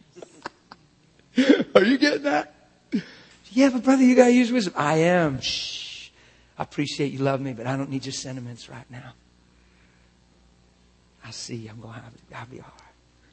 Are you getting that? Yeah, but brother, you got to use wisdom. I am. Shh. I appreciate you love me, but I don't need your sentiments right now. I see I'm going to have it. I'll be all right.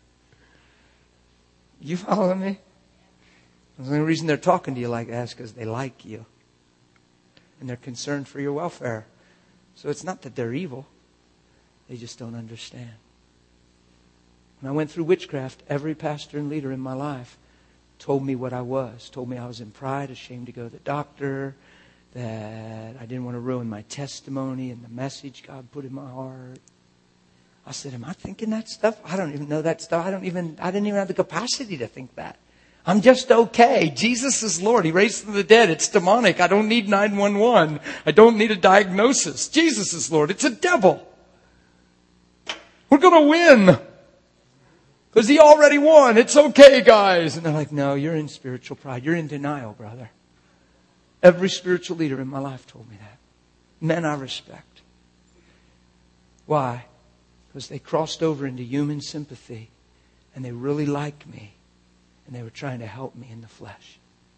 You following me? The only reason they're talking to you like that is because they like you. And they're concerned for your welfare. So it's not that they're evil. They just don't understand. When I went through witchcraft, every pastor and leader in my life told me what I was. Told me I was in pride, ashamed to go to the doctor, that I didn't want to ruin my testimony and the message God put in my heart. I said, am I thinking that stuff? I don't even know that stuff. I don't even, I didn't even have the capacity to think that. I'm just okay. Jesus is Lord. He raised from the dead. It's demonic. I don't need nine one one. I don't need a diagnosis. Jesus is Lord. It's a devil. We're going to win. Because he already won. It's okay, guys. And they're like, no, you're in spiritual pride. You're in denial, brother. Every spiritual leader in my life told me that. Men I respect. Why? Because they crossed over into human sympathy. And they really like me. And they were trying to help me in the flesh.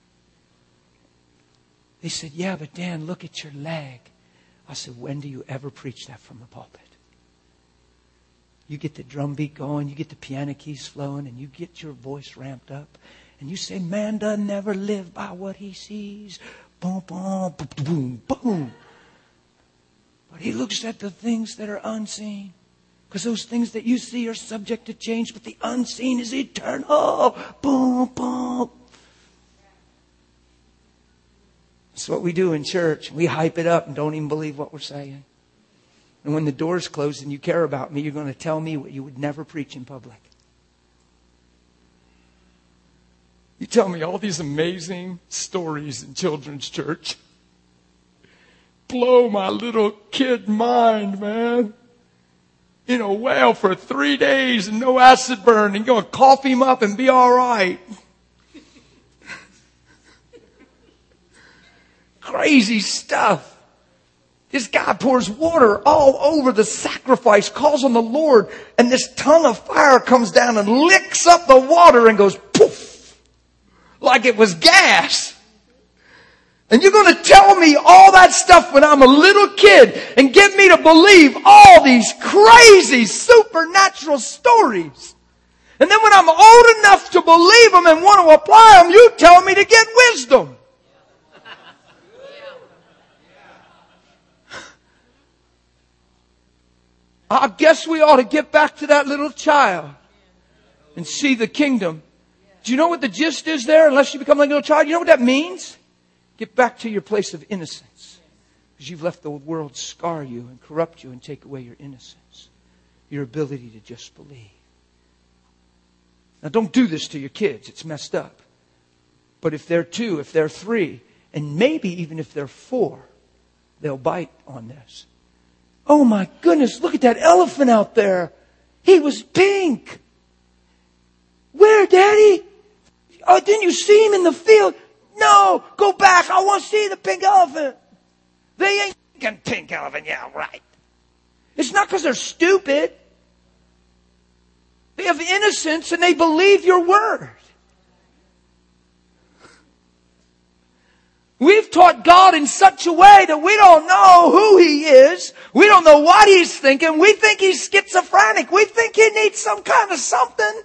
They said, yeah, but Dan, look at your leg. I said, when do you ever preach that from the pulpit? You get the drum beat going, you get the piano keys flowing, and you get your voice ramped up. And you say, man doesn't ever live by what he sees. Boom, boom, boom, boom, boom. But he looks at the things that are unseen. Because those things that you see are subject to change, but the unseen is eternal. Boom, boom. That's what we do in church. We hype it up and don't even believe what we're saying. And when the doors close and you care about me, you're going to tell me what you would never preach in public. You tell me all these amazing stories in children's church. Blow my little kid mind, man. In a well for three days and no acid burn, and you're going to cough him up and be all right. Crazy stuff. This guy pours water all over the sacrifice, calls on the Lord, and this tongue of fire comes down and licks up the water and goes poof, like it was gas. And you're going to tell me all that stuff when I'm a little kid and get me to believe all these crazy supernatural stories. And then when I'm old enough to believe them and want to apply them, you tell me to get wisdom. I guess we ought to get back to that little child and see the kingdom. Do you know what the gist is there? Unless you become like a little child, you know what that means? Get back to your place of innocence. Because you've let the world scar you and corrupt you and take away your innocence. Your ability to just believe. Now don't do this to your kids. It's messed up. But if they're two, if they're three, and maybe even if they're four, they'll bite on this. Oh my goodness, look at that elephant out there. He was pink. Where, Daddy? Oh, didn't you see him in the field? No, go back. I want to see the pink elephant. They ain't thinking pink elephant. Yeah, right. It's not because they're stupid. They have innocence and they believe your word. We've taught God in such a way that we don't know who He is. We don't know what He's thinking. We think He's schizophrenic. We think He needs some kind of something.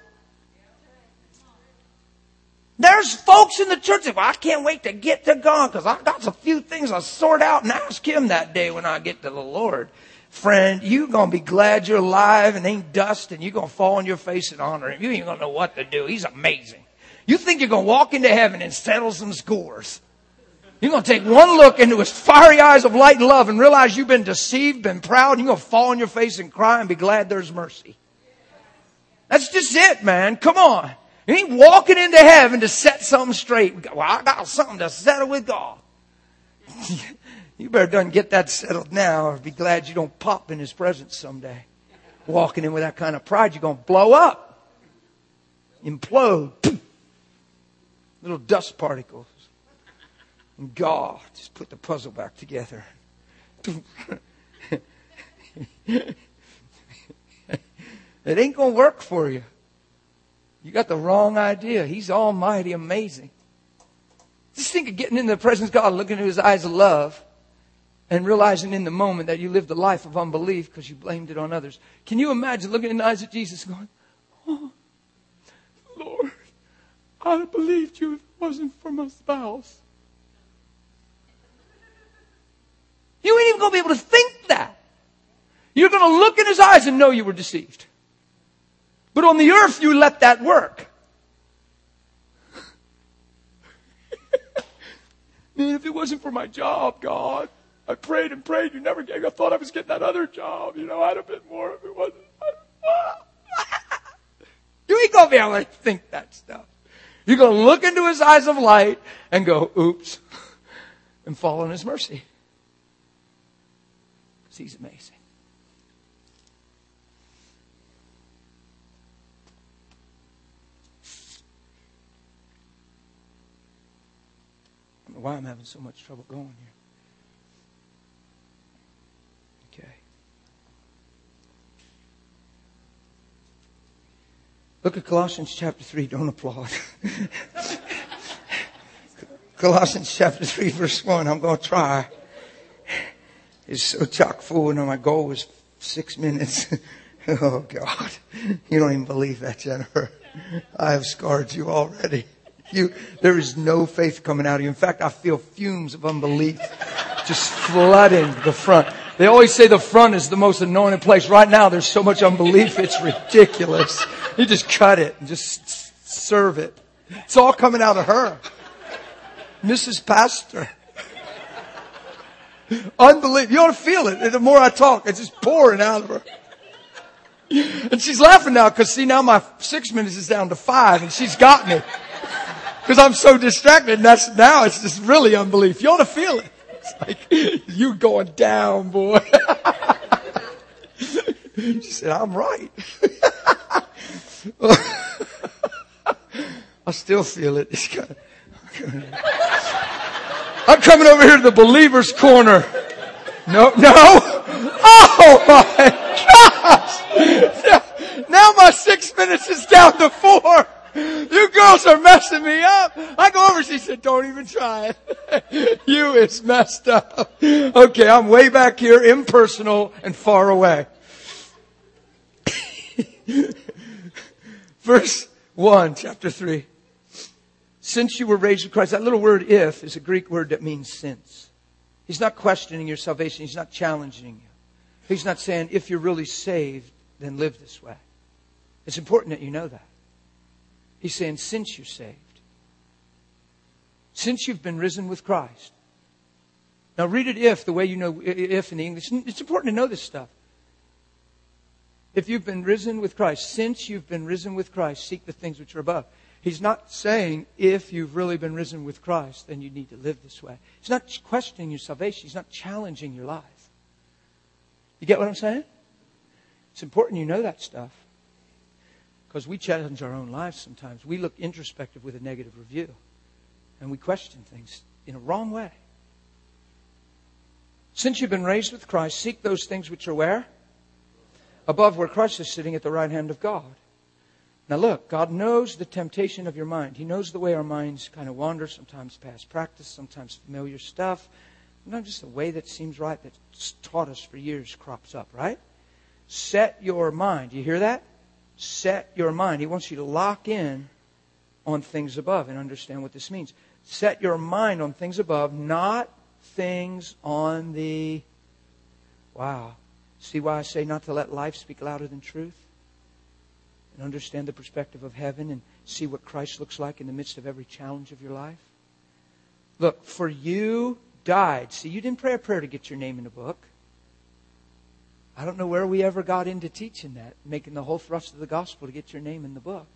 There's folks in the church that, well, I can't wait to get to God because I've got a few things I'll sort out and ask Him that day when I get to the Lord. Friend, you're going to be glad you're alive and ain't dust, and you're going to fall on your face and honor Him. You ain't going to know what to do. He's amazing. You think you're going to walk into heaven and settle some scores. You're going to take one look into His fiery eyes of light and love and realize you've been deceived, been proud, and you're going to fall on your face and cry and be glad there's mercy. That's just it, man. Come on. You ain't walking into heaven to set something straight. Well, I got something to settle with God. You better done get that settled now or be glad you don't pop in His presence someday. Walking in with that kind of pride, you're going to blow up. Implode. Little dust particles. And God just put the puzzle back together. It ain't going to work for you. You got the wrong idea. He's almighty amazing. Just think of getting into the presence of God, looking into His eyes of love, and realizing in the moment that you lived a life of unbelief because you blamed it on others. Can you imagine looking in the eyes of Jesus going, oh, Lord, I'd have believed you if it wasn't for my spouse. You ain't even going to be able to think that. You're going to look in His eyes and know you were deceived. But on the earth, you let that work. Man, if it wasn't for my job, God, I prayed and prayed. You never gave. I thought I was getting that other job. You know, I'd have been more if it wasn't. You ain't going to be able to think that stuff. You're going to look into His eyes of light and go, oops, and fall on His mercy. Because He's amazing. I don't know why I'm having so much trouble going here. Okay. Look at Colossians chapter three. Don't applaud. Colossians chapter three, verse one. I'm going to try. It's so chock full, and my goal was six minutes. Oh, God. You don't even believe that, Jennifer. I have scarred you already. You, there is no faith coming out of you. In fact, I feel fumes of unbelief just flooding the front. They always say the front is the most anointed place. Right now, there's so much unbelief, it's ridiculous. You just cut it and just serve it. It's all coming out of her. Missus Pastor. Unbelief. You ought to feel it. The more I talk, it's just pouring out of her. And she's laughing now because, see, now my six minutes is down to five and she's got me. Because I'm so distracted. And that's, now it's just really unbelief. You ought to feel it. It's like, you going down, boy. She said, I'm right. I still feel it. It's kind of, I'm coming over here to the believer's corner. No, no. Oh my gosh. Now my six minutes is down to four. You girls are messing me up. I go over, she said, don't even try it. You is messed up. Okay, I'm way back here, impersonal and far away. Verse one, chapter three. Since you were raised with Christ, that little word if is a Greek word that means since. He's not questioning your salvation. He's not challenging you. He's not saying if you're really saved, then live this way. It's important that you know that. He's saying since you're saved. Since you've been risen with Christ. Now read it if, the way you know if in the English. It's important to know this stuff. If you've been risen with Christ, since you've been risen with Christ, seek the things which are above. He's not saying if you've really been risen with Christ, then you need to live this way. He's not questioning your salvation. He's not challenging your life. You get what I'm saying? It's important you know that stuff. Because we challenge our own lives sometimes. We look introspective with a negative review. And we question things in a wrong way. Since you've been raised with Christ, seek those things which are where? Above, where Christ is sitting at the right hand of God. Now look, God knows the temptation of your mind. He knows the way our minds kind of wander, sometimes past practice, sometimes familiar stuff. Sometimes just the way that seems right, that's taught us for years crops up, right? Set your mind. You hear that? Set your mind. He wants you to lock in on things above and understand what this means. Set your mind on things above, not things on the... Wow. See why I say not to let life speak louder than truth? And understand the perspective of heaven and see what Christ looks like in the midst of every challenge of your life? Look, for you died. See, you didn't pray a prayer to get your name in the book. I don't know where we ever got into teaching that, making the whole thrust of the gospel to get your name in the book.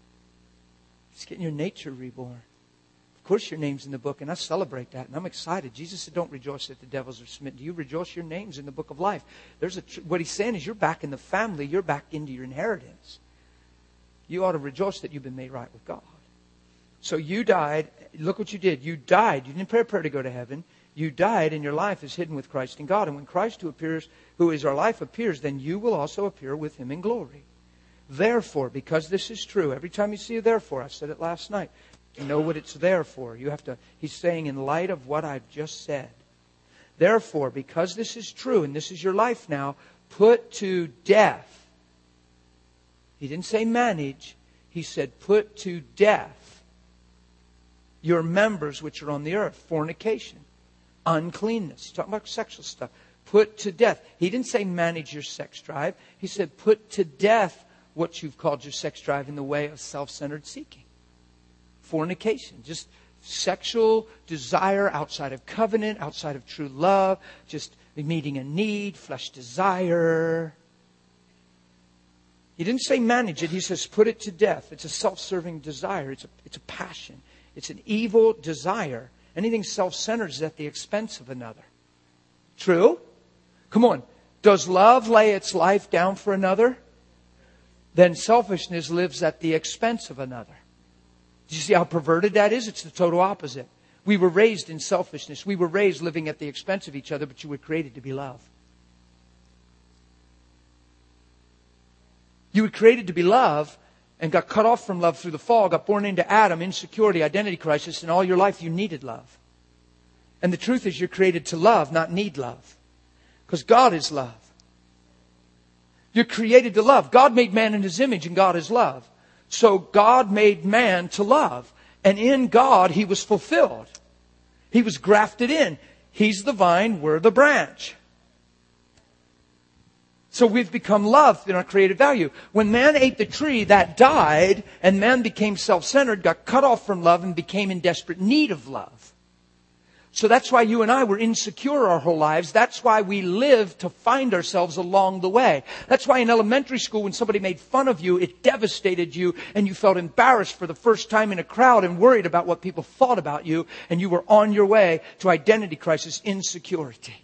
It's getting your nature reborn. Of course your name's in the book, and I celebrate that, and I'm excited. Jesus said, don't rejoice that the devils are smitten. Do you rejoice your name's in the book of life? There's a tr- what he's saying is you're back in the family. You're back into your inheritance. You ought to rejoice that you've been made right with God. So you died. Look what you did. You died. You didn't pray a prayer to go to heaven. You died, and your life is hidden with Christ in God. And when Christ who appears, who is our life appears, then you will also appear with Him in glory. Therefore, because this is true, every time you see a therefore, I said it last night, you know what it's there for. You have to, he's saying in light of what I've just said. Therefore, because this is true, and this is your life now, put to death. He didn't say manage. He said put to death your members which are on the earth. Fornication. Uncleanness. He's talking about sexual stuff. Put to death. He didn't say manage your sex drive. He said put to death what you've called your sex drive in the way of self-centered seeking. Fornication. Just sexual desire outside of covenant, outside of true love. Just meeting a need, flesh desire. He didn't say manage it. He says put it to death. It's a self-serving desire. It's a, it's a passion. It's an evil desire. Anything self-centered is at the expense of another. True? Come on. Does love lay its life down for another? Then selfishness lives at the expense of another. Do you see how perverted that is? It's the total opposite. We were raised in selfishness. We were raised living at the expense of each other, but you were created to be loved. You were created to be loved and got cut off from love through the fall, got born into Adam, insecurity, identity crisis, and all your life you needed love. And the truth is you're created to love, not need love. Because God is love. You're created to love. God made man in His image and God is love. So God made man to love. And in God He was fulfilled. He was grafted in. He's the vine, we're the branch. So we've become loved in our created value. When man ate the tree, that died, and man became self-centered, got cut off from love, and became in desperate need of love. So that's why you and I were insecure our whole lives. That's why we lived to find ourselves along the way. That's why in elementary school, when somebody made fun of you, it devastated you, and you felt embarrassed for the first time in a crowd and worried about what people thought about you, and you were on your way to identity crisis, insecurity.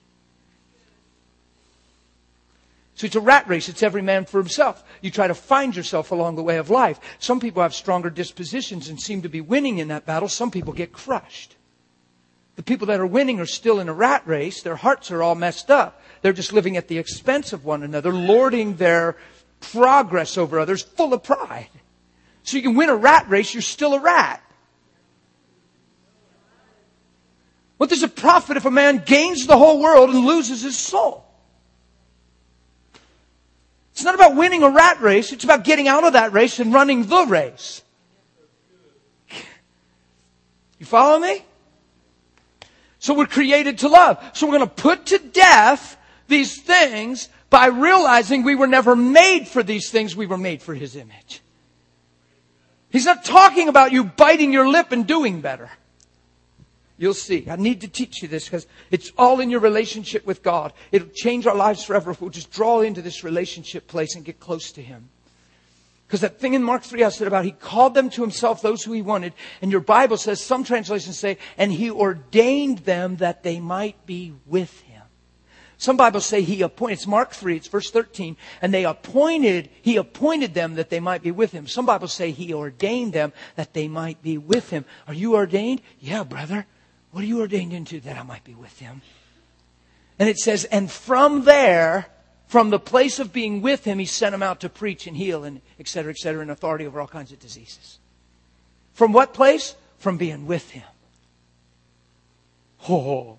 So it's a rat race. It's every man for himself. You try to find yourself along the way of life. Some people have stronger dispositions and seem to be winning in that battle. Some people get crushed. The people that are winning are still in a rat race. Their hearts are all messed up. They're just living at the expense of one another, lording their progress over others, full of pride. So you can win a rat race, you're still a rat. What does it profit if a man gains the whole world and loses his soul? It's not about winning a rat race. It's about getting out of that race and running the race. You follow me? So we're created to love. So we're going to put to death these things by realizing we were never made for these things. We were made for His image. He's not talking about you biting your lip and doing better. You'll see. I need to teach you this because it's all in your relationship with God. It'll change our lives forever if we'll just draw into this relationship place and get close to Him. Because that thing in Mark three I said about He called them to Himself, those who He wanted. And your Bible says, some translations say, and He ordained them that they might be with Him. Some Bibles say He appointed. It's Mark three, it's verse thirteen. And they appointed, He appointed them that they might be with Him. Some Bibles say He ordained them that they might be with Him. Are you ordained? Yeah, brother. What are you ordained into? That I might be with Him. And it says, and from there, from the place of being with Him, He sent them out to preach and heal and et cetera, et cetera, and authority over all kinds of diseases. From what place? From being with Him. Oh,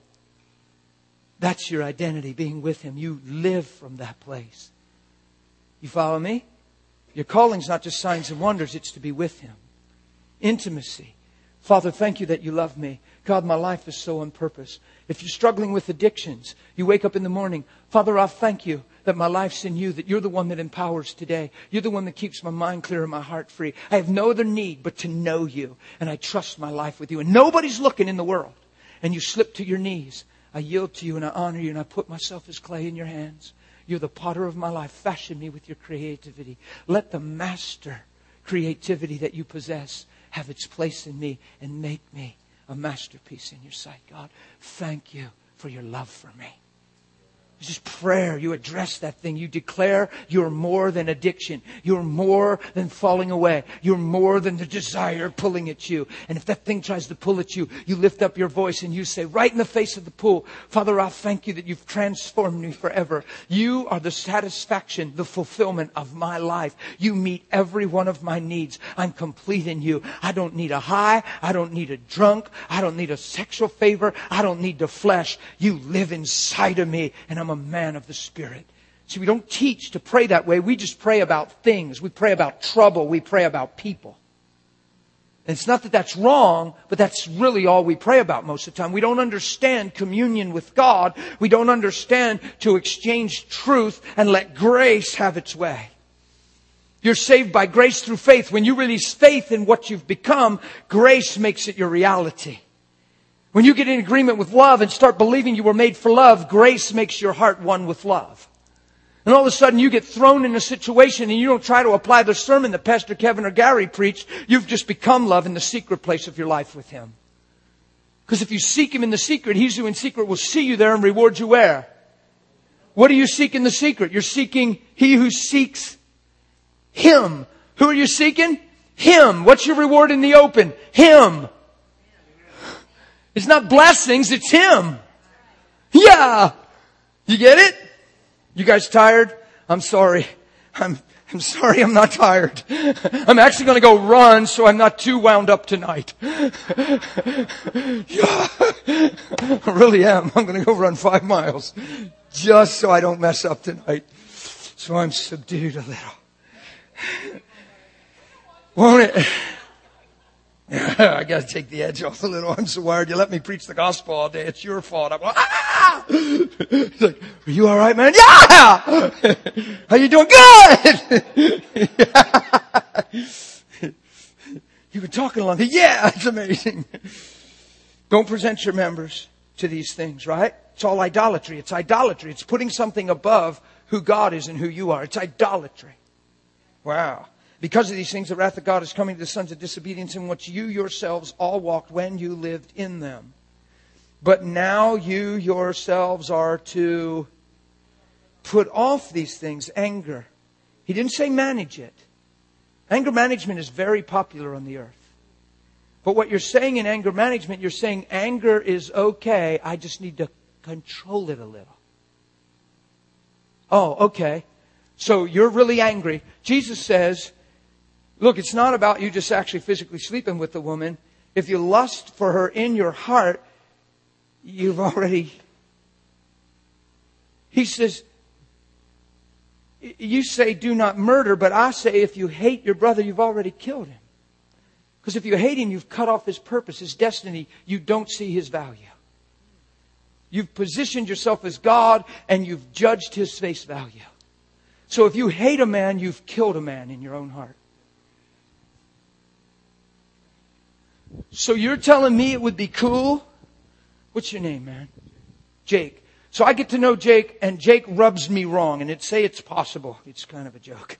that's your identity, being with Him. You live from that place. You follow me? Your calling's not just signs and wonders, it's to be with Him. Intimacy. Father, thank You that You love me. God, my life is so on purpose. If you're struggling with addictions, you wake up in the morning, Father, I thank You that my life's in You, that You're the one that empowers today. You're the one that keeps my mind clear and my heart free. I have no other need but to know You, and I trust my life with You. And nobody's looking in the world. And you slip to your knees. I yield to You and I honor You and I put myself as clay in Your hands. You're the potter of my life. Fashion me with Your creativity. Let the master creativity that You possess have its place in me and make me a masterpiece in Your sight, God. Thank You for Your love for me. It's just prayer. You address that thing. You declare you're more than addiction. You're more than falling away. You're more than the desire pulling at you. And if that thing tries to pull at you, you lift up your voice and you say, right in the face of the pool, Father, I thank You that You've transformed me forever. You are the satisfaction, the fulfillment of my life. You meet every one of my needs. I'm complete in You. I don't need a high. I don't need a drunk. I don't need a sexual favor. I don't need the flesh. You live inside of me and I'm a man of the Spirit. See, we don't teach to pray that way. We just pray about things. We pray about trouble. We pray about people. And it's not that that's wrong, but that's really all we pray about most of the time. We don't understand communion with God. We don't understand to exchange truth and let grace have its way. You're saved by grace through faith. When you release faith in what you've become, grace makes it your reality. When you get in agreement with love and start believing you were made for love, grace makes your heart one with love. And all of a sudden you get thrown in a situation and you don't try to apply the sermon that Pastor Kevin or Gary preached. You've just become love in the secret place of your life with Him. Because if you seek Him in the secret, He's who in secret will see you there and reward you where? What do you seek in the secret? You're seeking He who seeks Him. Who are you seeking? Him. What's your reward in the open? Him. It's not blessings, it's Him. Yeah. You get it? You guys tired? I'm sorry. I'm, I'm sorry I'm not tired. I'm actually going to go run so I'm not too wound up tonight. Yeah. I really am. I'm going to go run five miles just so I don't mess up tonight. So I'm subdued a little. Won't it? I got to take the edge off a little. I'm so wired. You let me preach the gospel all day. It's your fault. I'm like, ah! He's like, are you all right, man? Yeah! How you doing? Good! You were talking along. Yeah, it's amazing. Don't present your members to these things, right? It's all idolatry. It's idolatry. It's putting something above who God is and who you are. It's idolatry. Wow. Because of these things, the wrath of God is coming to the sons of disobedience, in which you yourselves all walked when you lived in them. But now you yourselves are to put off these things. Anger. He didn't say manage it. Anger management is very popular on the earth. But what you're saying in anger management, you're saying anger is okay. I just need to control it a little. Oh, okay. So you're really angry. Jesus says, look, it's not about you just actually physically sleeping with the woman. If you lust for her in your heart, you've already... He says, you say do not murder, but I say if you hate your brother, you've already killed him. Because if you hate him, you've cut off his purpose, his destiny. You don't see his value. You've positioned yourself as God and you've judged his face value. So if you hate a man, you've killed a man in your own heart. So you're telling me it would be cool? What's your name, man? Jake. So I get to know Jake and Jake rubs me wrong and it say it's possible. It's kind of a joke.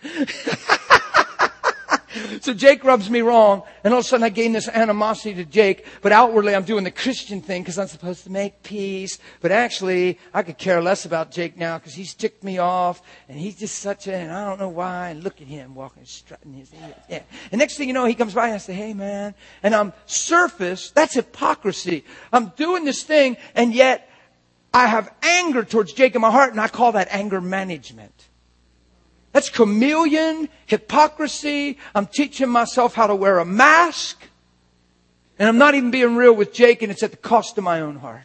So Jake rubs me wrong and all of a sudden I gain this animosity to Jake, but outwardly I'm doing the Christian thing because I'm supposed to make peace. But actually I could care less about Jake now because he's ticked me off and he's just such a, and I don't know why, and look at him walking, strutting his head. Yeah. And next thing you know, he comes by and I say, hey man, and I'm surface, that's hypocrisy. I'm doing this thing and yet I have anger towards Jake in my heart and I call that anger management. That's chameleon, hypocrisy. I'm teaching myself how to wear a mask. And I'm not even being real with Jake and it's at the cost of my own heart.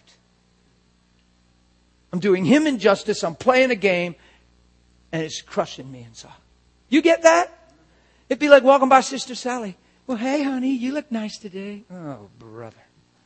I'm doing him injustice. I'm playing a game and it's crushing me inside. You get that? It'd be like walking by Sister Sally. Well, hey honey, you look nice today. Oh, brother.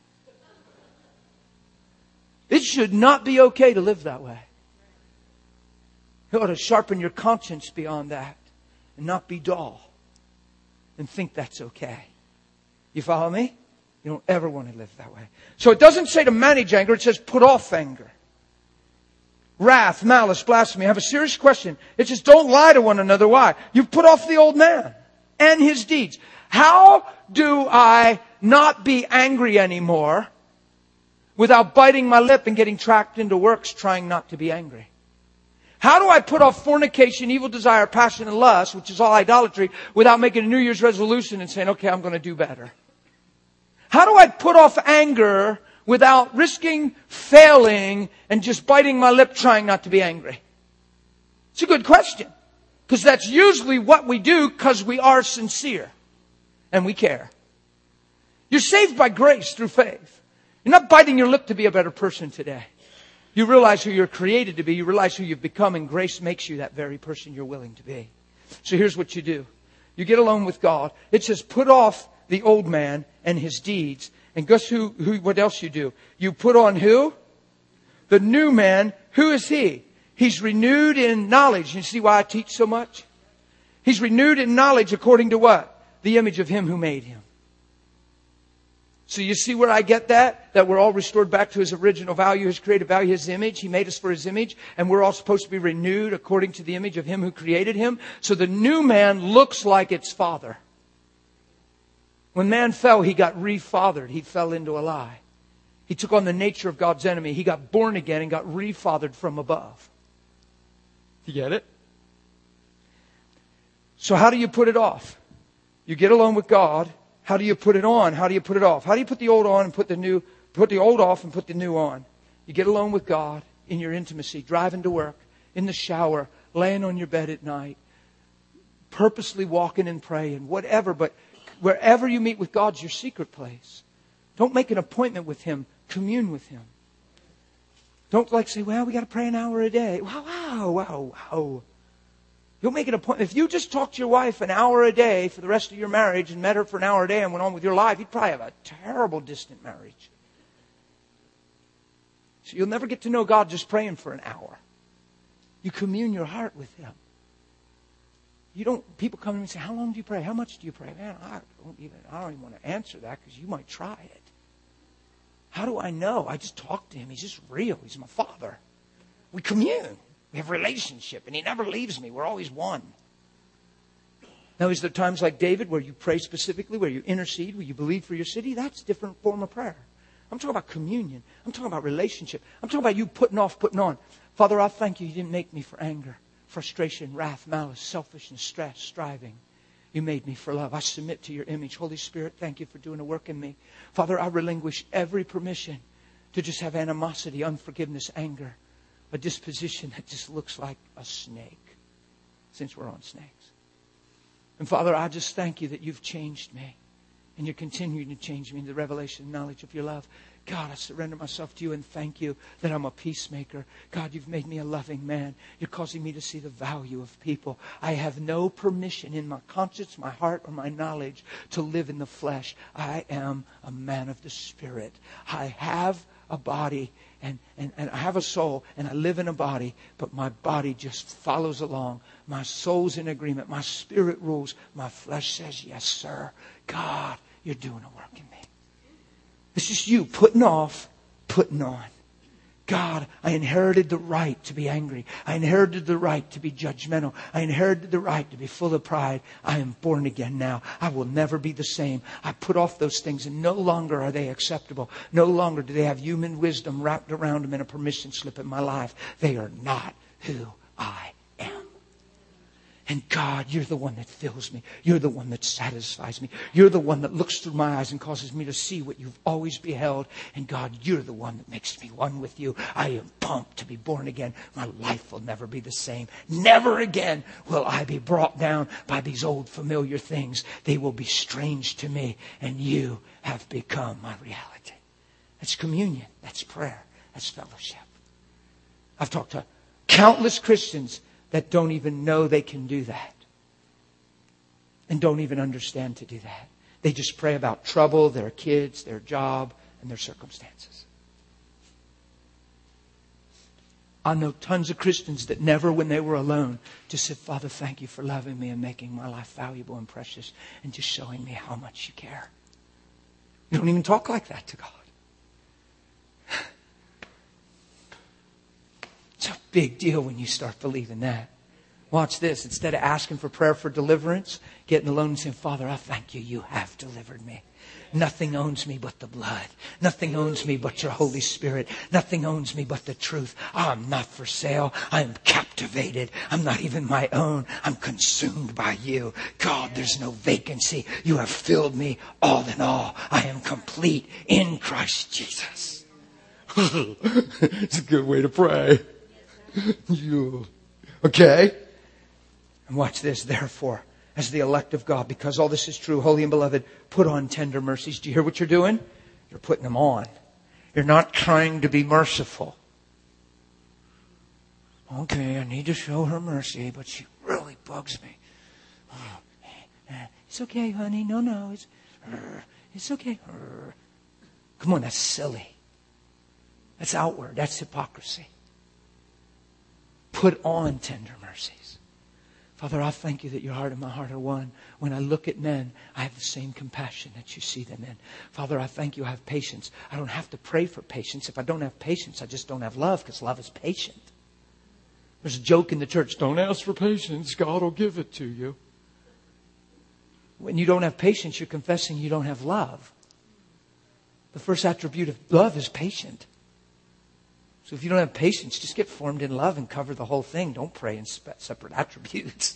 It should not be okay to live that way. You ought to sharpen your conscience beyond that and not be dull and think that's okay. You follow me? You don't ever want to live that way. So it doesn't say to manage anger. It says put off anger. Wrath, malice, blasphemy. I have a serious question. It says don't lie to one another. Why? You've put off the old man and his deeds. How do I not be angry anymore without biting my lip and getting trapped into works trying not to be angry? How do I put off fornication, evil desire, passion, and lust, which is all idolatry, without making a New Year's resolution and saying, okay, I'm going to do better? How do I put off anger without risking failing and just biting my lip trying not to be angry? It's a good question. Because that's usually what we do because we are sincere and we care. You're saved by grace through faith. You're not biting your lip to be a better person today. You realize who you're created to be. You realize who you've become. And grace makes you that very person you're willing to be. So here's what you do. You get alone with God. It says put off the old man and his deeds. And guess who, who, what else you do? You put on who? The new man. Who is he? He's renewed in knowledge. You see why I teach so much? He's renewed in knowledge according to what? The image of him who made him. So you see where I get that? That we're all restored back to his original value, his creative value, his image. He made us for his image. And we're all supposed to be renewed according to the image of him who created him. So the new man looks like its father. When man fell, he got refathered. He fell into a lie. He took on the nature of God's enemy. He got born again and got refathered from above. You get it? So how do you put it off? You get alone with God. How do you put it on? How do you put it off? How do you put the old on and put the new, put the old off and put the new on? You get alone with God in your intimacy, driving to work, in the shower, laying on your bed at night, purposely walking and praying, whatever. But wherever you meet with God's your secret place. Don't make an appointment with Him. Commune with Him. Don't like say, well, we got to pray an hour a day. Wow, wow, wow, wow. You'll make an appointment. If you just talked to your wife an hour a day for the rest of your marriage and met her for an hour a day and went on with your life, you'd probably have a terrible distant marriage. So you'll never get to know God just praying for an hour. You commune your heart with Him. You don't, people come to me and say, how long do you pray? How much do you pray? Man, I don't even, I don't even want to answer that because you might try it. How do I know? I just talk to Him. He's just real. He's my Father. We commune. We have a relationship, and He never leaves me. We're always one. Now, is there times like David where you pray specifically, where you intercede, where you believe for your city? That's a different form of prayer. I'm talking about communion. I'm talking about relationship. I'm talking about you putting off, putting on. Father, I thank You. You didn't make me for anger, frustration, wrath, malice, selfishness, stress, striving. You made me for love. I submit to your image. Holy Spirit, thank you for doing a work in me. Father, I relinquish every permission to just have animosity, unforgiveness, anger, a disposition that just looks like a snake, since we're on snakes. And Father, I just thank you that you've changed me. And you're continuing to change me into the revelation and knowledge of your love. God, I surrender myself to you and thank you that I'm a peacemaker. God, you've made me a loving man. You're causing me to see the value of people. I have no permission in my conscience, my heart, or my knowledge to live in the flesh. I am a man of the Spirit. I have a body and, and, and I have a soul and I live in a body, but my body just follows along. My soul's in agreement. My spirit rules. My flesh says, yes, sir. God, you're doing a work in me. It's just you putting off, putting on. God, I inherited the right to be angry. I inherited the right to be judgmental. I inherited the right to be full of pride. I am born again now. I will never be the same. I put off those things and no longer are they acceptable. No longer do they have human wisdom wrapped around them in a permission slip in my life. They are not who I am. And God, you're the one that fills me. You're the one that satisfies me. You're the one that looks through my eyes and causes me to see what you've always beheld. And God, you're the one that makes me one with you. I am pumped to be born again. My life will never be the same. Never again will I be brought down by these old familiar things. They will be strange to me. And you have become my reality. That's communion. That's prayer. That's fellowship. I've talked to countless Christians that don't even know they can do that. And don't even understand to do that. They just pray about trouble, their kids, their job, and their circumstances. I know tons of Christians that never, when they were alone, just said, Father, thank you for loving me and making my life valuable and precious and just showing me how much you care. You don't even talk like that to God. It's a big deal when you start believing that. Watch this. Instead of asking for prayer for deliverance, getting alone and saying, Father, I thank you. You have delivered me. Nothing owns me but the blood. Nothing owns me but your Holy Spirit. Nothing owns me but the truth. I'm not for sale. I'm captivated. I'm not even my own. I'm consumed by you. God, there's no vacancy. You have filled me all in all. I am complete in Christ Jesus. It's a good way to pray. You. Okay? And watch this. Therefore, as the elect of God, because all this is true, holy and beloved, put on tender mercies. Do you hear what you're doing? You're putting them on. You're not trying to be merciful. Okay, I need to show her mercy, but she really bugs me. It's okay, honey. No, no. It's, it's okay. Come on, that's silly. That's outward. That's hypocrisy. Put on tender mercies. Father, I thank you that your heart and my heart are one. When I look at men, I have the same compassion that you see them in. Father, I thank you I have patience. I don't have to pray for patience. If I don't have patience, I just don't have love, because love is patient. There's a joke in the church, don't ask for patience, God will give it to you. When you don't have patience, you're confessing you don't have love. The first attribute of love is patient. So if you don't have patience, just get formed in love and cover the whole thing. Don't pray in separate attributes.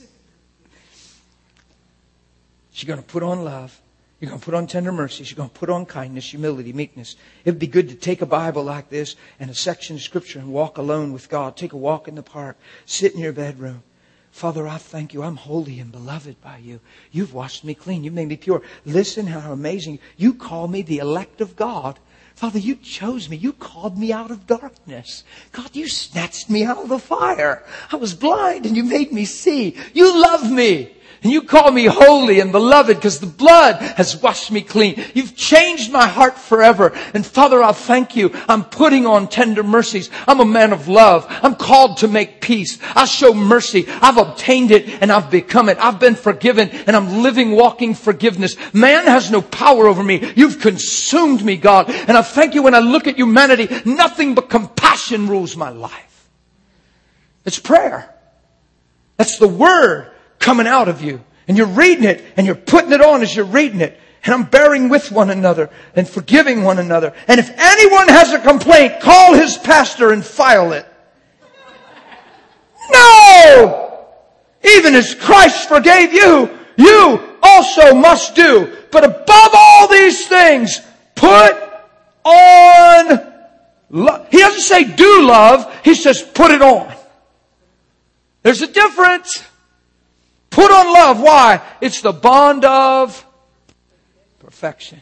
You're going to put on love. You're going to put on tender mercies. You're going to put on kindness, humility, meekness. It would be good to take a Bible like this and a section of Scripture and walk alone with God. Take a walk in the park. Sit in your bedroom. Father, I thank you. I'm holy and beloved by you. You've washed me clean. You've made me pure. Listen how amazing. You call me the elect of God. Father, you chose me. You called me out of darkness. God, you snatched me out of the fire. I was blind and you made me see. You love me. And you call me holy and beloved because the blood has washed me clean. You've changed my heart forever. And Father, I thank you. I'm putting on tender mercies. I'm a man of love. I'm called to make peace. I show mercy. I've obtained it and I've become it. I've been forgiven and I'm living, walking forgiveness. Man has no power over me. You've consumed me, God. And I thank you when I look at humanity, nothing but compassion rules my life. It's prayer. That's the word coming out of you. And you're reading it and you're putting it on as you're reading it. And I'm bearing with one another and forgiving one another. And if anyone has a complaint, call his pastor and file it. No! Even as Christ forgave you, you also must do. But above all these things, put on love. He doesn't say do love. He says put it on. There's a difference. Put on love. Why? It's the bond of perfection.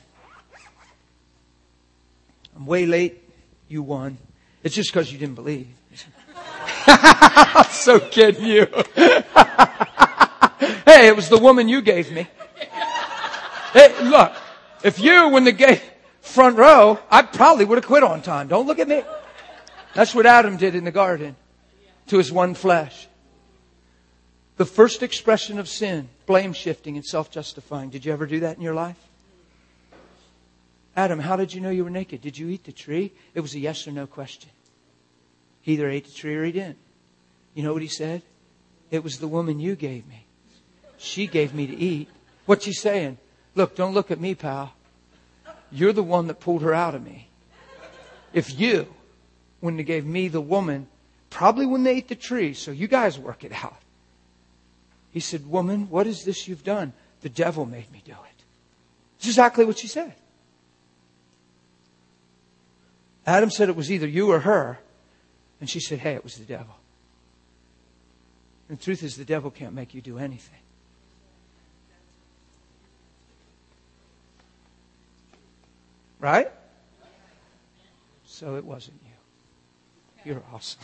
I'm way late. You won. It's just because you didn't believe. I'm so kidding you. Hey, it was the woman you gave me. Hey, look. If you, when the gate front row, I probably would have quit on time. Don't look at me. That's what Adam did in the garden to his one flesh. The first expression of sin, blame shifting and self-justifying. Did you ever do that in your life? Adam, how did you know you were naked? Did you eat the tree? It was a yes or no question. He either ate the tree or he didn't. You know what he said? It was the woman you gave me. She gave me to eat. What's he saying? Look, don't look at me, pal. You're the one that pulled her out of me. If you wouldn't have gave me the woman, probably when they ate the tree, so you guys work it out. He said, woman, what is this you've done? The devil made me do it. It's exactly what she said. Adam said it was either you or her. And she said, hey, it was the devil. And the truth is, the devil can't make you do anything. Right? So it wasn't you. You're awesome.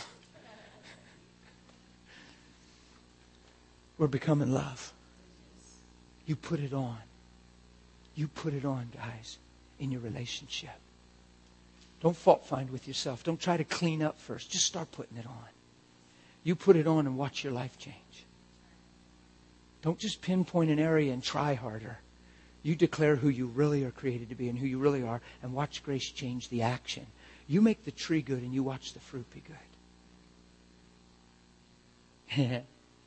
We're becoming love. You put it on. You put it on, guys, in your relationship. Don't fault find with yourself. Don't try to clean up first. Just start putting it on. You put it on and watch your life change. Don't just pinpoint an area and try harder. You declare who you really are created to be and who you really are, and watch grace change the action. You make the tree good and you watch the fruit be good.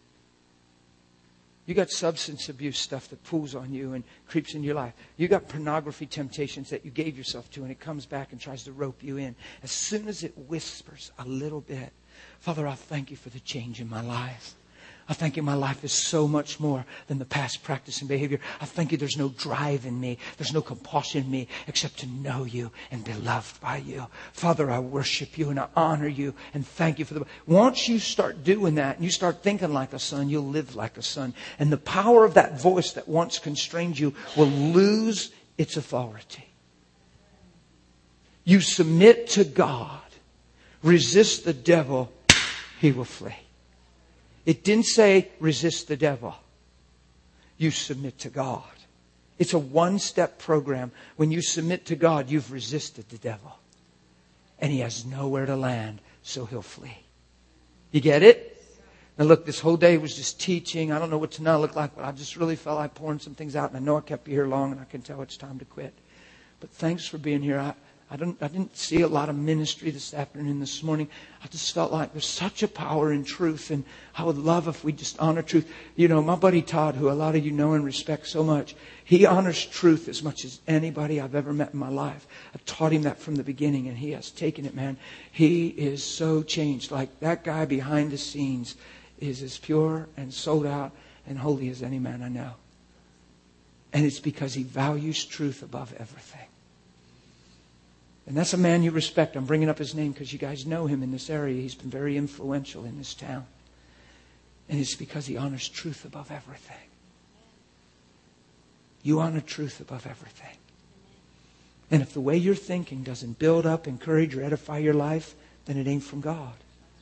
You got substance abuse stuff that pulls on you and creeps in your life. You got pornography temptations that you gave yourself to, and it comes back and tries to rope you in. As soon as it whispers a little bit, Father, I thank you for the change in my life. I thank you my life is so much more than the past practice and behavior. I thank you there's no drive in me. There's no compulsion in me except to know you and be loved by you. Father, I worship you and I honor you and thank you for the... Once you start doing that and you start thinking like a son, you'll live like a son. And the power of that voice that once constrained you will lose its authority. You submit to God. Resist the devil. He will flee. It didn't say resist the devil. You submit to God. It's a one-step program. When you submit to God, you've resisted the devil. And he has nowhere to land, so he'll flee. You get it? Now look, this whole day was just teaching. I don't know what tonight looked like, but I just really felt like pouring some things out. And I know I kept you here long, and I can tell it's time to quit. But thanks for being here. I, I didn't, I didn't see a lot of ministry this afternoon, this morning. I just felt like there's such a power in truth, and I would love if we just honor truth. You know, my buddy Todd, who a lot of you know and respect so much, he honors truth as much as anybody I've ever met in my life. I taught him that from the beginning, and he has taken it, man. He is so changed. Like that guy behind the scenes is as pure and sold out and holy as any man I know. And it's because he values truth above everything. And that's a man you respect. I'm bringing up his name because you guys know him in this area. He's been very influential in this town. And it's because he honors truth above everything. You honor truth above everything. And if the way you're thinking doesn't build up, encourage, or edify your life, then it ain't from God.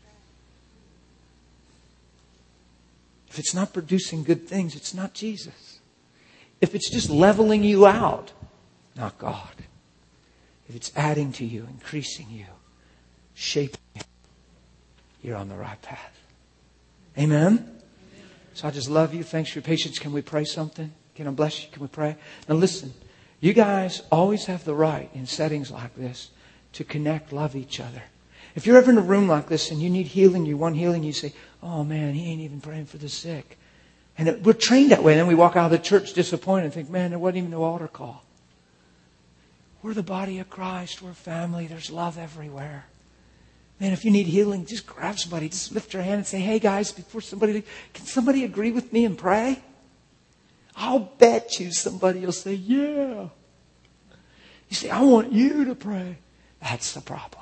If it's not producing good things, it's not Jesus. If it's just leveling you out, not God. If it's adding to you, increasing you, shaping you, you're on the right path. Amen? So I just love you. Thanks for your patience. Can we pray something? Can I bless you? Can we pray? Now listen, you guys always have the right in settings like this to connect, love each other. If you're ever in a room like this and you need healing, you want healing, you say, oh man, he ain't even praying for the sick. And it, we're trained that way. And then we walk out of the church disappointed and think, man, there wasn't even no altar call. We're the body of Christ. We're family. There's love everywhere. Man, if you need healing, just grab somebody. Just lift your hand and say, hey guys, before somebody, can somebody agree with me and pray? I'll bet you somebody will say, yeah. You say, I want you to pray. That's the problem.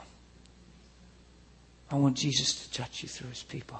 I want Jesus to touch you through His people.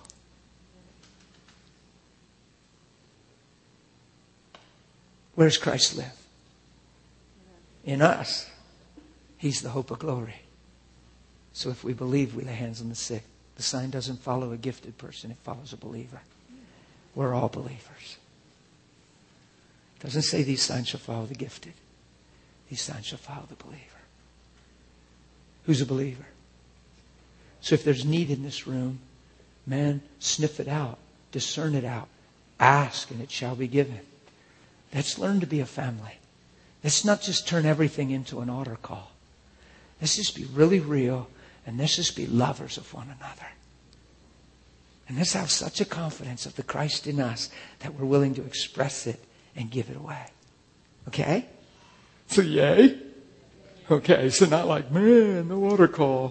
Where does Christ live? In us. He's the hope of glory. So if we believe, we lay hands on the sick. The sign doesn't follow a gifted person. It follows a believer. We're all believers. It doesn't say these signs shall follow the gifted. These signs shall follow the believer. Who's a believer? So if there's need in this room, man, sniff it out. Discern it out. Ask and it shall be given. Let's learn to be a family. Let's not just turn everything into an altar call. Let's just be really real and let's just be lovers of one another. And let's have such a confidence of the Christ in us that we're willing to express it and give it away. Okay? So yay? Okay, so not like, man, the altar call.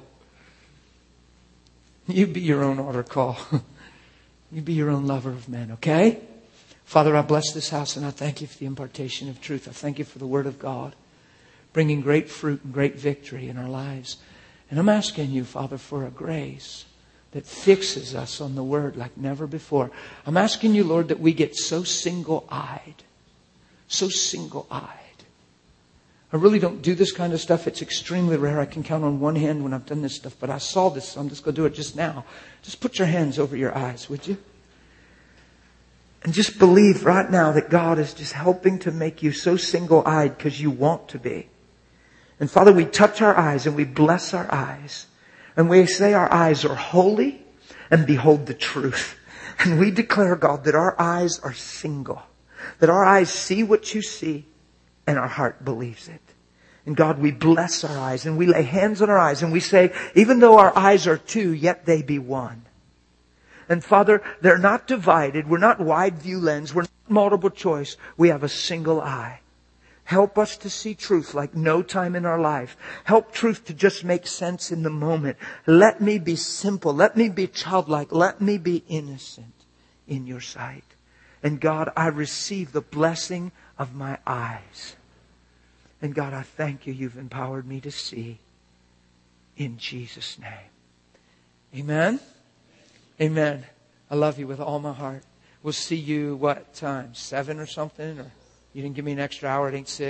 You be your own altar call. You be your own lover of men, okay? Father, I bless this house and I thank you for the impartation of truth. I thank you for the Word of God, bringing great fruit and great victory in our lives. And I'm asking you, Father, for a grace that fixes us on the Word like never before. I'm asking you, Lord, that we get so single-eyed. So single-eyed. I really don't do this kind of stuff. It's extremely rare. I can count on one hand when I've done this stuff. But I saw this, so I'm just going to do it just now. Just put your hands over your eyes, would you? And just believe right now that God is just helping to make you so single-eyed because you want to be. And Father, we touch our eyes and we bless our eyes. And we say our eyes are holy and behold the truth. And we declare, God, that our eyes are single. That our eyes see what you see and our heart believes it. And God, we bless our eyes and we lay hands on our eyes and we say, even though our eyes are two, yet they be one. And Father, they're not divided. We're not wide view lens. We're not multiple choice. We have a single eye. Help us to see truth like no time in our life. Help truth to just make sense in the moment. Let me be simple. Let me be childlike. Let me be innocent in your sight. And God, I receive the blessing of my eyes. And God, I thank you. You've empowered me to see. In Jesus' name. Amen. Amen. I love you with all my heart. We'll see you, what time? Seven or something? Or you didn't give me an extra hour. It ain't six.